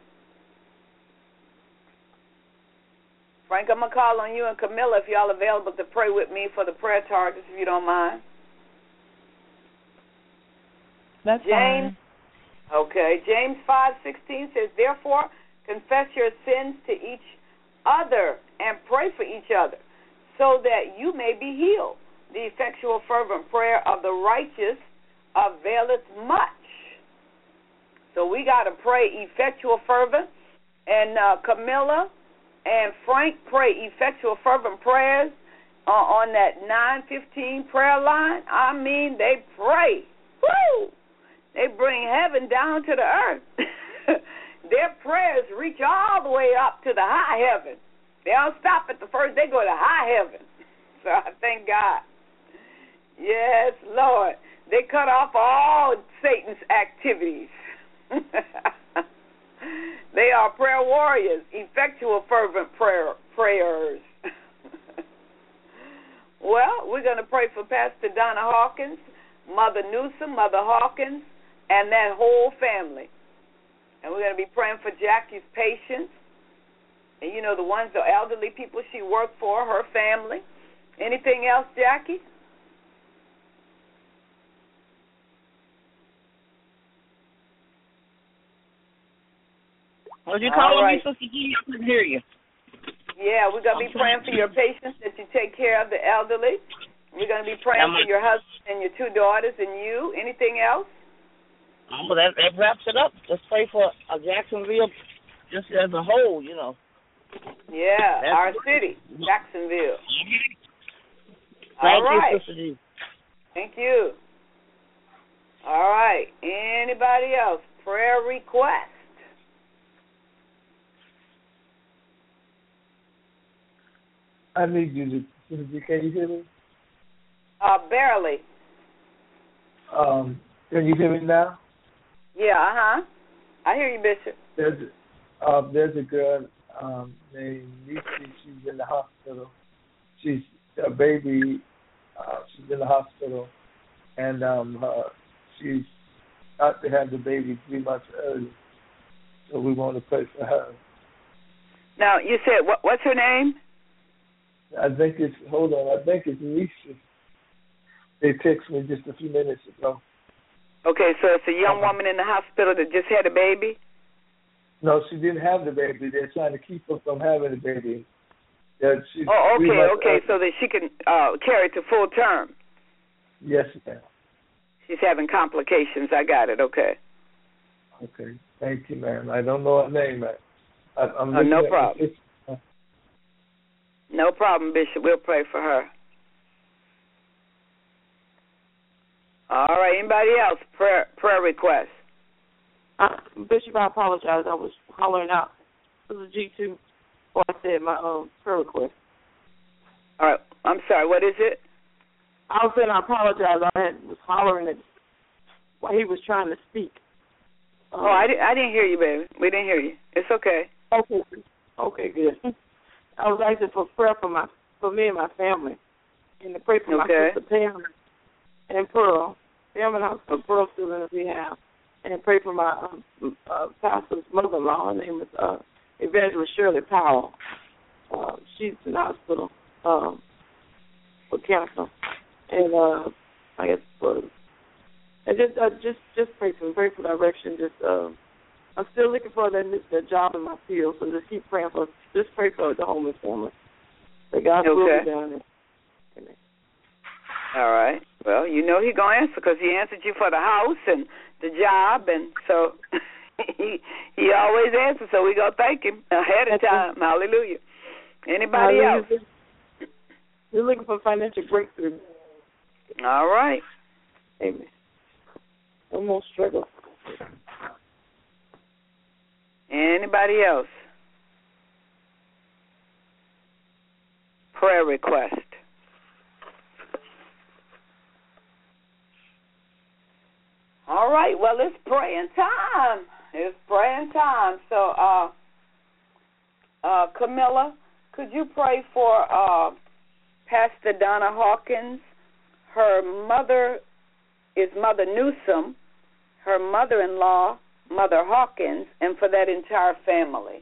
Frank, I'm going to call on you and Camilla if y'all available to pray with me for the prayer targets, if you don't mind. That's James, fine. Okay. James five sixteen says, therefore, confess your sins to each other and pray for each other so that you may be healed. The effectual fervent prayer of the righteous availeth much. So we got to pray effectual fervent. And uh, Camilla and Frank pray effectual fervent prayers uh, on that nine fifteen prayer line. I mean, they pray. Woo! They bring heaven down to the earth. Their prayers reach all the way up to the high heaven. They don't stop at the first. They go to high heaven. So I thank God. Yes, Lord. They cut off all Satan's activities. They are prayer warriors, effectual fervent prayer prayers. Well, we're going to pray for Pastor Donna Hawkins, Mother Newsom, Mother Hawkins, and that whole family. And we're going to be praying for Jackie's patients. And, you know, the ones, the elderly people she worked for, her family. Anything else, Jackie? Was you calling right. me, Sister G? I couldn't hear you. Yeah, we're going to be praying for your patients, that you take care of the elderly. We're going to be praying I'm for your husband and your two daughters and you. Anything else? Oh, that, that wraps it up. Let's pray for uh, Jacksonville just as a whole, you know. Yeah, That's our city, Jacksonville. Thank All right. you, Sister G. Thank you. All right. Anybody else? Prayer request? I need you to, can you hear me? Uh, barely. Um, can you hear me now? Yeah, uh-huh. I hear you, Bishop. There's, uh, there's a girl um, named Niecy. She's in the hospital. She's a baby. Uh, she's in the hospital, and um, uh, she's got to have the baby three months early. So we want to pray for her. Now, you said, what, what's her name? I think it's, hold on, I think it's Niecy. They texted me just a few minutes ago. Okay, so it's a young uh-huh. woman in the hospital that just had a baby? No, she didn't have the baby. They're trying to keep her from having the baby. Yeah, she's oh, okay, okay, early. so that she can uh, carry to full term. Yes, ma'am. She's having complications. I got it, okay. Okay, thank you, ma'am. I don't know her name. I, I'm uh, no at problem. Uh, no problem, Bishop. We'll pray for her. All right, anybody else? Prayer prayer request. Uh, Bishop, I apologize. I was hollering out. This is G two before I said my um, prayer request. All right, I'm sorry. What is it? I was saying I apologize. I had, was hollering at while he was trying to speak. Um, oh, I, di- I didn't hear you, baby. We didn't hear you. It's okay. Okay. Okay, good. I was asking for prayer for my for me and my family, and to pray for okay. my sister Pam and Pearl. Pam and our sister Pearl still in the rehab, and pray for my um, uh, pastor's mother-in-law. Her name is uh, Evangelist Shirley Powell. Uh, she's in the hospital um, for cancer, and uh, I guess for and just uh, just just pray for pray for direction. Just uh, I'm still looking for the, the job in my field, so just keep praying for. Just pray for the homeless family. That God okay. will be done. Amen. All right. Well, you know He's gonna answer because He answered you for the house and the job, and so He He always answers. So we gonna thank Him ahead of time. Hallelujah. Anybody Hallelujah. else? We're looking for financial breakthrough. All right. Amen. No more struggle. Anybody else? Prayer request. All right. Well, it's praying time. It's praying time. So, uh, uh, Camilla, could you pray for uh, Pastor Donna Hawkins, Her mother is Mother Newsom, her mother-in-law, Mother Hawkins, and for that entire family.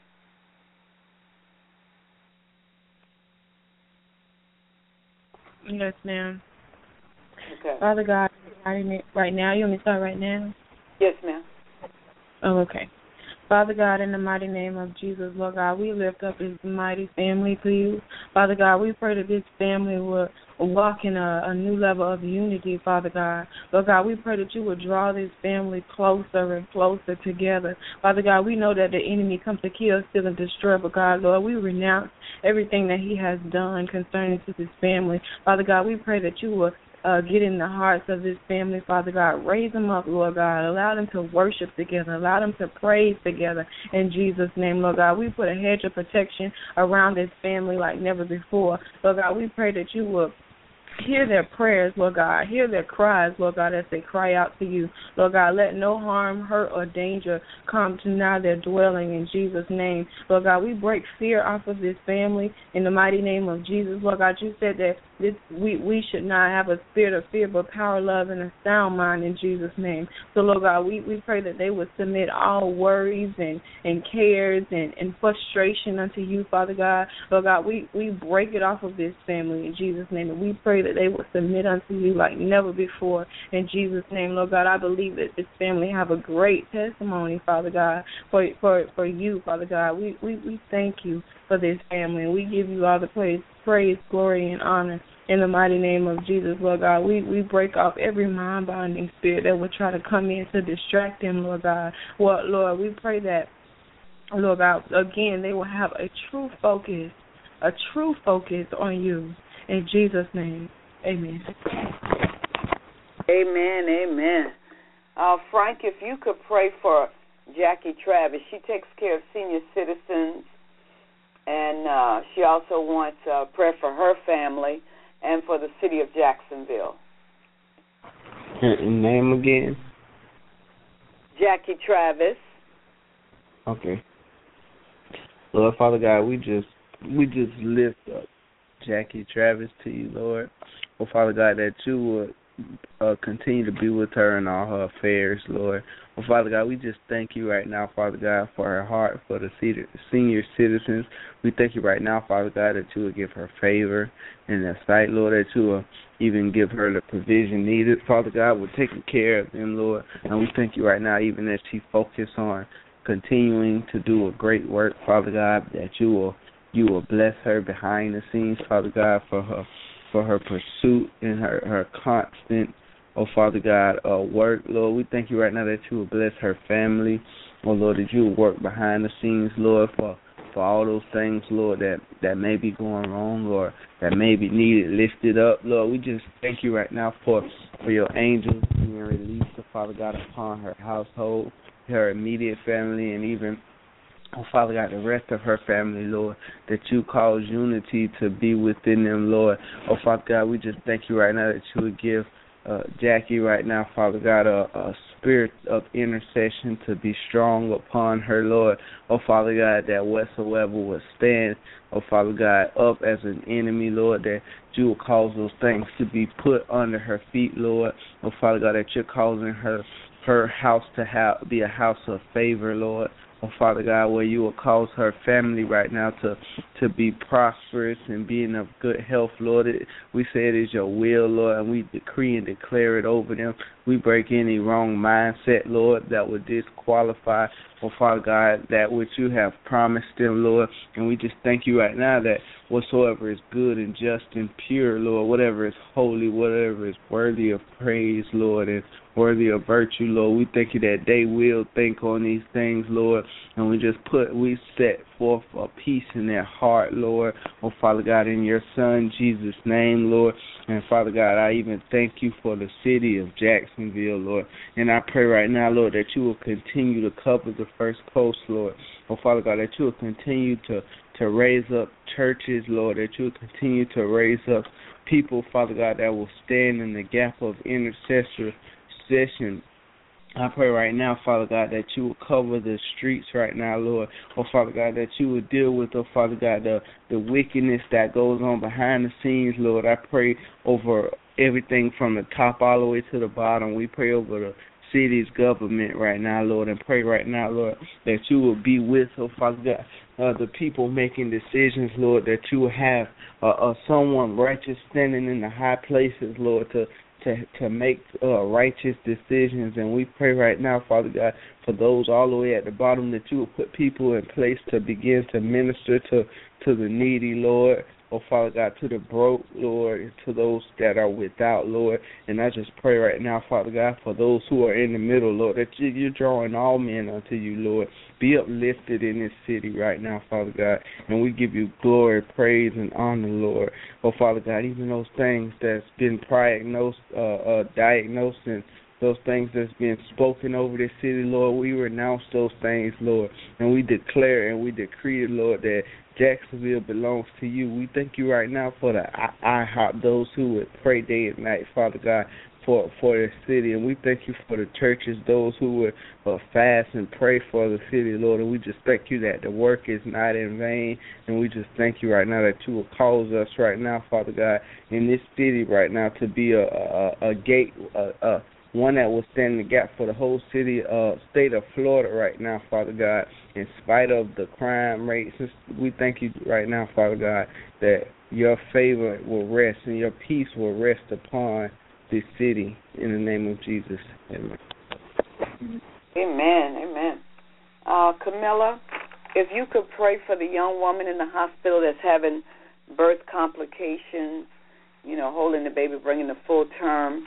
Yes, ma'am. Okay. Father God, right now, you want me to start right now? Yes, ma'am. Oh, okay. Father God, in the mighty name of Jesus, Lord God, we lift up this mighty family to you. Father God, we pray that this family will walk in a, a new level of unity, Father God. Lord God, we pray that you will draw this family closer and closer together. Father God, we know that the enemy comes to kill, steal, and destroy, but God, Lord, we renounce everything that he has done concerning to this family. Father God, we pray that you will Uh, get in the hearts of this family, Father God. Raise them up, Lord God. Allow them to worship together. Allow them to praise together in Jesus' name, Lord God. We put a hedge of protection around this family like never before. Lord God, we pray that you will hear their prayers, Lord God. Hear their cries, Lord God, as they cry out to you. Lord God, let no harm, hurt, or danger come to now their dwelling in Jesus' name. Lord God, we break fear off of this family in the mighty name of Jesus. Lord God, you said that this, we, we should not have a spirit of fear, but power, love, and a sound mind in Jesus' name. So, Lord God, we, we pray that they would submit all worries and, and cares and, and frustration unto you, Father God. Lord God, we, we break it off of this family in Jesus' name, and we pray that they will submit unto you like never before in Jesus' name. Lord God, I believe that this family have a great testimony, Father God, for for, for you, Father God. We, we, we thank you for this family, and we give you all the praise, praise, glory, and honor in the mighty name of Jesus, Lord God. We, we break off every mind-binding spirit that would try to come in to distract them, Lord God. Well, Lord, we pray that, Lord God, again, they will have a true focus, a true focus on you. In Jesus' name, amen. Amen, amen. Uh, Frank, if you could pray for Jackie Travis. She takes care of senior citizens, and uh, she also wants uh, prayer for her family and for the city of Jacksonville. And name again? Jackie Travis. Okay. Lord, Father God, we just we just lift up Jackie Travis to you, Lord. Oh, Father God, that you would uh, continue to be with her in all her affairs, Lord. Oh, Father God, we just thank you right now, Father God, for her heart, for the senior citizens. We thank you right now, Father God, that you will give her favor in that sight, Lord, that you will even give her the provision needed. Father God, we're taking care of them, Lord. And we thank you right now, even as she focuses on continuing to do a great work, Father God, that you will you will bless her behind the scenes, Father God, for her for her pursuit and her, her constant, oh, Father God, uh, work. Lord, we thank you right now that you will bless her family. Oh, Lord, that you will work behind the scenes, Lord, for, for all those things, Lord, that, that may be going wrong, Lord, that may be needed, lifted up. Lord, we just thank you right now for, for your angels being released, Father God, upon her household, her immediate family, and even, oh, Father God, the rest of her family, Lord, that you cause unity to be within them, Lord. Oh, Father God, we just thank you right now that you would give uh, Jackie right now, Father God, a, a spirit of intercession to be strong upon her, Lord. Oh, Father God, that whatsoever will stand, oh, Father God, up as an enemy, Lord, that you will cause those things to be put under her feet, Lord. Oh, Father God, that you're causing her her house to have be a house of favor, Lord. Oh, Father God, where you will cause her family right now to to be prosperous and be in of good health, Lord. It, we say it is your will, Lord, and we decree and declare it over them. We break any wrong mindset, Lord, that would disqualify, oh, Father God, that which you have promised them, Lord. And we just thank you right now that whatsoever is good and just and pure, Lord, whatever is holy, whatever is worthy of praise, Lord, and worthy of virtue, Lord, we thank you that they will think on these things, Lord, and we just put, we set forth a peace in their heart, Lord, oh, Father God, in your Son, Jesus' name, Lord, and Father God, I even thank you for the city of Jacksonville, Lord, and I pray right now, Lord, that you will continue to cover the First Coast, Lord, oh, Father God, that you will continue to, to raise up churches, Lord, that you will continue to raise up people, Father God, that will stand in the gap of intercessor session. I pray right now, Father God, that you will cover the streets right now, Lord. Oh, Father God, that you will deal with, oh, Father God, the, the wickedness that goes on behind the scenes, Lord. I pray over everything from the top all the way to the bottom. We pray over the city's government right now, Lord, and pray right now, Lord, that you will be with, oh Father God, uh, the people making decisions, Lord, that you will have uh, uh, someone righteous standing in the high places, Lord, to to to make uh, righteous decisions. And we pray right now, Father God, for those all the way at the bottom, that you will put people in place to begin to minister to, to the needy, Lord. Oh, Father God, to the broke, Lord, to those that are without, Lord. And I just pray right now, Father God, for those who are in the middle, Lord, that you, you're drawing all men unto you, Lord. Be uplifted in this city right now, Father God. And we give you glory, praise, and honor, Lord. Oh, Father God, even those things that's been diagnosed, uh, uh, diagnosed and those things that's been spoken over this city, Lord, we renounce those things, Lord, and we declare and we decree, Lord, that Jacksonville belongs to you. We thank you right now for the IHOP, those who would pray day and night, Father God, for for the city, and we thank you for the churches, those who would uh, fast and pray for the city, Lord, and we just thank you that the work is not in vain, and we just thank you right now that you will cause us right now, Father God, in this city right now to be a, a, a gate, a, a one that will stand in the gap for the whole city, uh, state of Florida right now, Father God, in spite of the crime rates. We thank you right now, Father God, that your favor will rest and your peace will rest upon this city in the name of Jesus. Amen. Amen. Amen. Uh, Camilla, if you could pray for the young woman in the hospital that's having birth complications, you know, holding the baby, bringing the full term.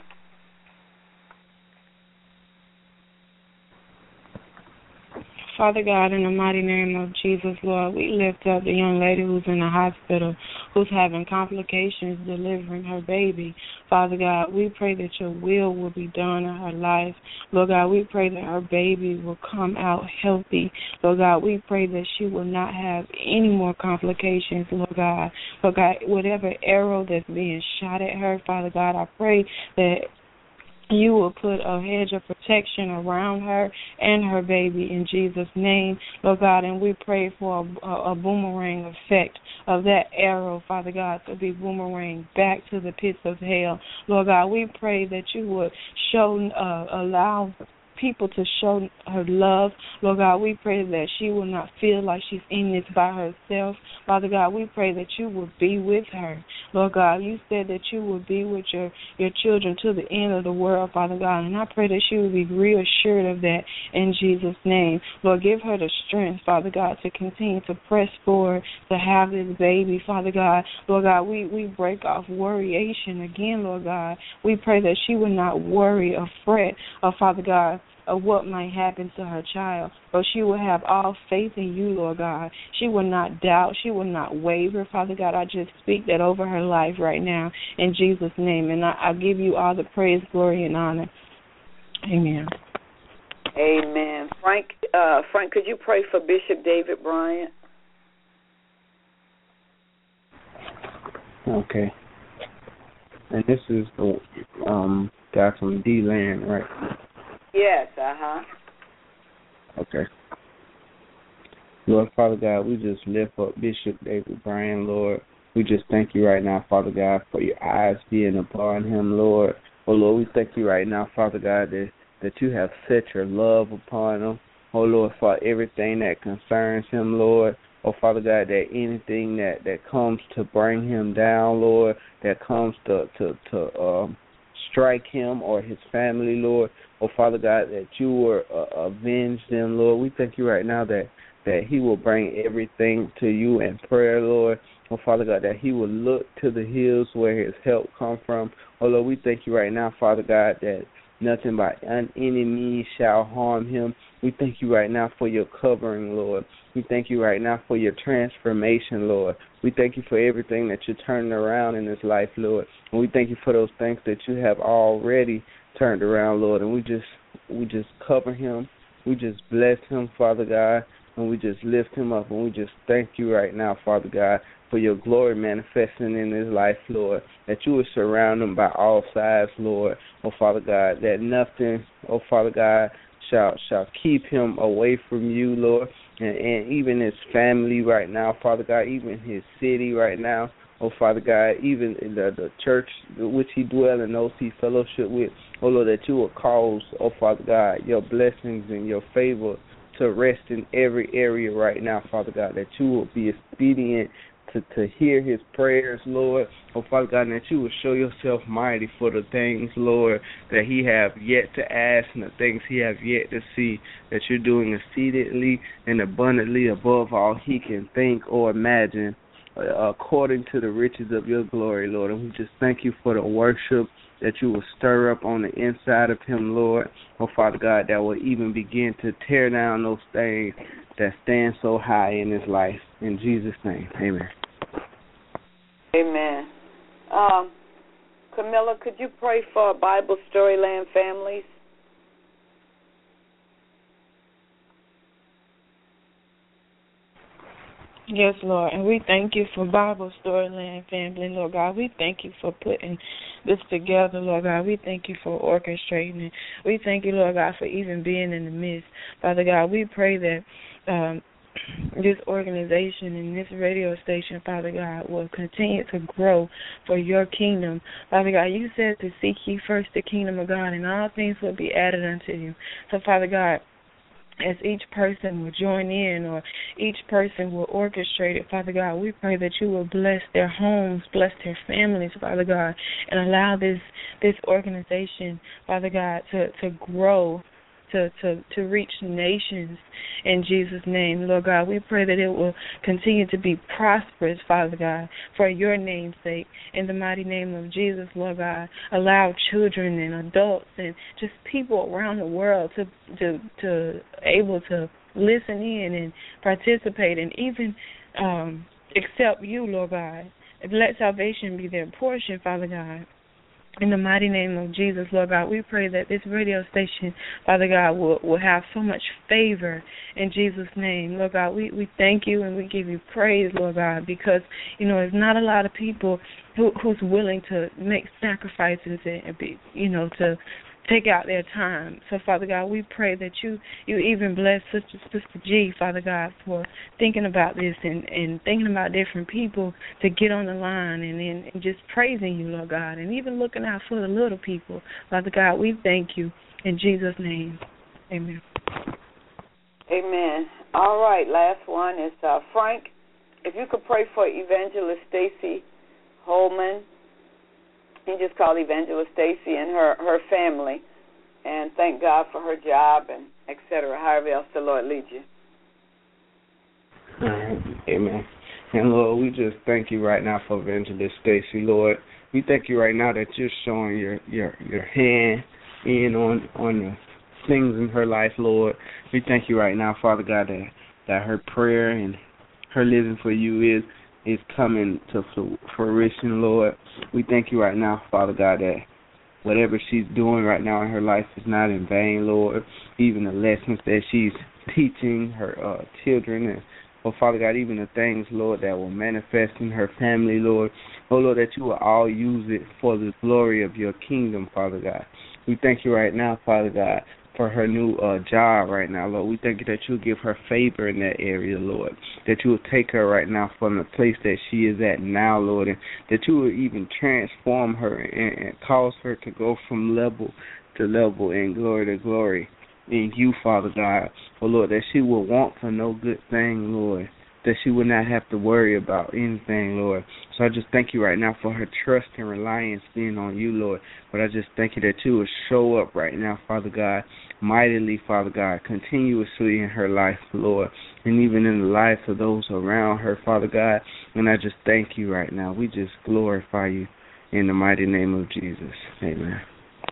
Father God, in the mighty name of Jesus, Lord, we lift up the young lady who's in the hospital, who's having complications delivering her baby. Father God, we pray that your will will be done in her life. Lord God, we pray that her baby will come out healthy. Lord God, we pray that she will not have any more complications, Lord God. Lord God, whatever arrow that's being shot at her, Father God, I pray that you will put a hedge of protection around her and her baby in Jesus' name, Lord God, and we pray for a, a boomerang effect of that arrow, Father God, to be boomerang back to the pits of hell. Lord God, we pray that you would show, uh, allow people to show her love. Lord God, we pray that she will not feel like she's in this by herself. Father God, we pray that you will be with her. Lord God, you said that you will be with your, your children to the end of the world, Father God, and I pray that she will be reassured of that in Jesus' name. Lord, give her the strength, Father God, to continue to press forward, to have this baby, Father God. Lord God, we, we break off worryation again, Lord God. We pray that she will not worry or fret, or Father God, of what might happen to her child, but she will have all faith in you, Lord God. She will not doubt. She will not waver, Father God. I just speak that over her life right now in Jesus' name, and I, I give you all the praise, glory, and honor. Amen. Amen. Frank, uh, Frank, could you pray for Bishop David Bryant? Okay. And this is the um, guy from D-Land, right? Yes, uh-huh. Okay. Lord, Father God, we just lift up Bishop David Bryant, Lord. We just thank you right now, Father God, for your eyes being upon him, Lord. Oh, Lord, we thank you right now, Father God, that, that you have set your love upon him. Oh, Lord, for everything that concerns him, Lord. Oh, Father God, that anything that, that comes to bring him down, Lord, that comes to, to, to um, strike him or his family, Lord. Oh, Father God, that you will uh, avenge them, Lord. We thank you right now that, that he will bring everything to you in prayer, Lord. Oh, Father God, that he will look to the hills where his help come from. Oh, Lord, we thank you right now, Father God, that nothing by any means shall harm him. We thank you right now for your covering, Lord. We thank you right now for your transformation, Lord. We thank you for everything that you're turning around in his life, Lord. And we thank you for those things that you have already turned around, Lord. And we just we just cover him. We just bless him, Father God. And we just lift him up. And we just thank you right now, Father God, for your glory manifesting in his life, Lord, that you would surround him by all sides, Lord. Oh, Father God, that nothing, oh, Father God, shall shall keep him away from you, Lord, and, and even his family right now, Father God, even his city right now. oh Father God, even in the, the church which he dwell and those he fellowship with, oh Lord, that you will cause, oh Father God, your blessings and your favor to rest in every area right now, Father God, that you will be expedient to, to hear his prayers, Lord, oh Father God, and that you will show yourself mighty for the things, Lord, that he have yet to ask and the things he have yet to see, that you're doing exceedingly and abundantly above all he can think or imagine, according to the riches of your glory, Lord. And we just thank you for the worship that you will stir up on the inside of him, Lord. Oh, Father God, that will even begin to tear down those things that stand so high in his life. In Jesus' name, amen. Amen. Um, Camilla, could you pray for Bible Storyland families? Yes, Lord, and we thank you for Bible Storyland family, Lord God. We thank you for putting this together, Lord God. We thank you for orchestrating it. We thank you, Lord God, for even being in the midst. Father God, we pray that um, this organization and this radio station, Father God, will continue to grow for your kingdom. Father God, you said to seek ye first the kingdom of God, and all things will be added unto you. So, Father God, as each person will join in or each person will orchestrate it, Father God, we pray that you will bless their homes, bless their families, Father God, and allow this this organization, Father God, to, to grow, to, to, to reach nations in Jesus' name. Lord God, we pray that it will continue to be prosperous, Father God, for your name's sake. In the mighty name of Jesus, Lord God, allow children and adults and just people around the world to to to able to listen in and participate and even um, accept you, Lord God. Let salvation be their portion, Father God. In the mighty name of Jesus, Lord God, we pray that this radio station, Father God, will, will have so much favor in Jesus' name. Lord God, we, we thank you and we give you praise, Lord God, because, you know, there's not a lot of people who, who's willing to make sacrifices and be, you know, to take out their time. So, Father God, we pray that you, you even bless Sister Sister G, Father God, for thinking about this and, and thinking about different people to get on the line and, and, and just praising you, Lord God, and even looking out for the little people. Father God, we thank you in Jesus' name. Amen. Amen. All right, last one is uh, Frank. If you could pray for Evangelist Stacy Holman. He just called Evangelist Stacy and her, her family, and thank God for her job and et cetera, however else the Lord leads you. All right. Amen. And, Lord, we just thank you right now for Evangelist Stacy, Lord. We thank you right now that you're showing your, your, your hand in on, on the things in her life, Lord. We thank you right now, Father God, that, that her prayer and her living for you is is coming to fruition, Lord. We thank you right now, Father God, that whatever she's doing right now in her life is not in vain, Lord. Even the lessons that she's teaching her uh, children and, oh, Father God, even the things, Lord, that will manifest in her family, Lord. Oh, Lord, that you will all use it for the glory of your kingdom, Father God. We thank you right now, Father God, for her new uh, job right now, Lord. We thank you that you'll give her favor in that area, Lord, that you will take her right now from the place that she is at now, Lord, and that you will even transform her and, and cause her to go from level to level and glory to glory in you, Father God. Oh, Lord, that she will want for no good thing, Lord, that she would not have to worry about anything, Lord. So I just thank you right now for her trust and reliance being on you, Lord. But I just thank you that you will show up right now, Father God, mightily, Father God, continuously in her life, Lord, and even in the lives of those around her, Father God. And I just thank you right now. We just glorify you in the mighty name of Jesus. Amen.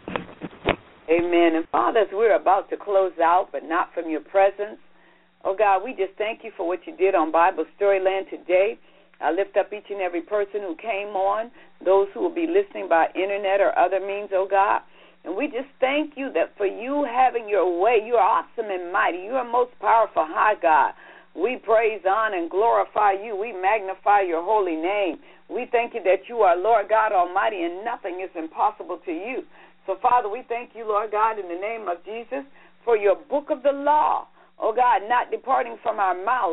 Amen. And Father, as we're about to close out, but not from your presence, oh, God, we just thank you for what you did on Bible Storyland today. I lift up each and every person who came on, those who will be listening by internet or other means, oh, God. And we just thank you that for you having your way, you are awesome and mighty. You are most powerful, high God. We praise, honor, and glorify you. We magnify your holy name. We thank you that you are Lord God Almighty and nothing is impossible to you. So, Father, we thank you, Lord God, in the name of Jesus, for your book of the law. Oh, God, not departing from our mouths.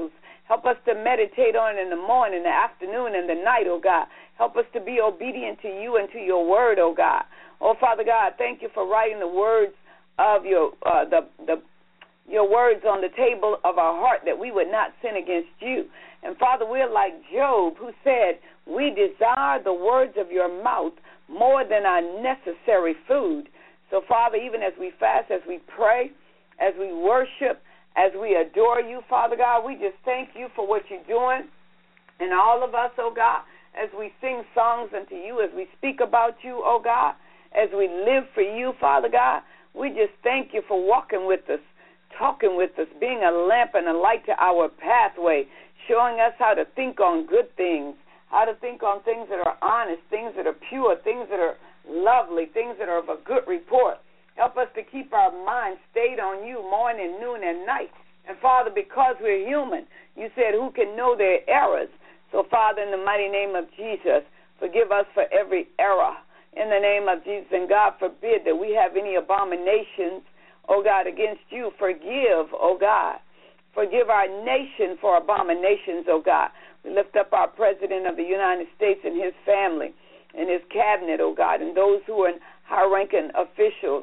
Help us to meditate on it in the morning, the afternoon, and the night, oh God. Help us to be obedient to you and to your word, oh God. Oh, Father God, thank you for writing the words of your uh, the the your words on the table of our heart that we would not sin against you. And Father, we're like Job, who said, we desire the words of your mouth more than our necessary food. So, Father, even as we fast, as we pray, as we worship, as we adore you, Father God, we just thank you for what you're doing in all of us, oh God, as we sing songs unto you, as we speak about you, oh God, as we live for you, Father God. We just thank you for walking with us, talking with us, being a lamp and a light to our pathway, showing us how to think on good things, how to think on things that are honest, things that are pure, things that are lovely, things that are of a good report. Help us to keep our minds stayed on you morning, noon, and night. And, Father, because we're human, you said who can know their errors. So, Father, in the mighty name of Jesus, forgive us for every error. In the name of Jesus, and God forbid that we have any abominations, oh God, against you. Forgive, oh God. Forgive our nation for abominations, oh God. We lift up our President of the United States and his family and his cabinet, oh God, and those who are in high-ranking officials.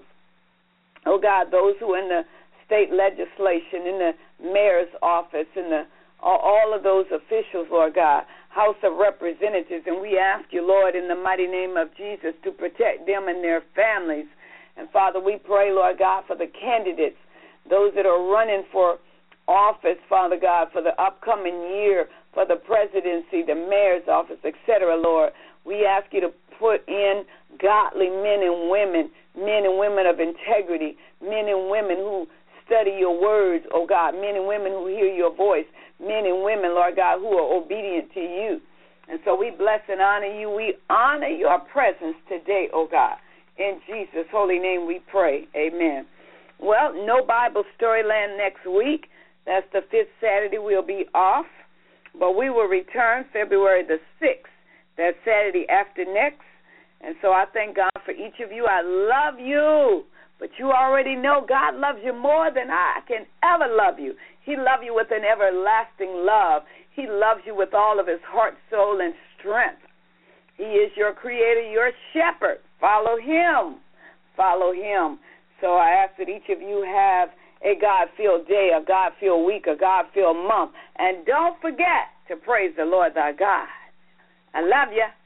Oh, God, those who are in the state legislation, in the mayor's office, in the all of those officials, Lord God, House of Representatives, and we ask you, Lord, in the mighty name of Jesus, to protect them and their families. And, Father, we pray, Lord God, for the candidates, those that are running for office, Father God, for the upcoming year, for the presidency, the mayor's office, et cetera, Lord. We ask you to put in godly men and women, men and women of integrity, men and women who study your words, oh God, men and women who hear your voice, men and women, Lord God, who are obedient to you. And so we bless and honor you. We honor your presence today, oh God. In Jesus' holy name we pray. Amen. Well, no Bible Storyland next week. That's the fifth Saturday. We'll be off. But we will return February the sixth. That's Saturday after next. And so I thank God for each of you. I love you. But you already know God loves you more than I can ever love you. He loves you with an everlasting love. He loves you with all of his heart, soul, and strength. He is your creator, your shepherd. Follow him. Follow him. So I ask that each of you have a God-filled day, a God-filled week, a God-filled month. And don't forget to praise the Lord thy God. I love you.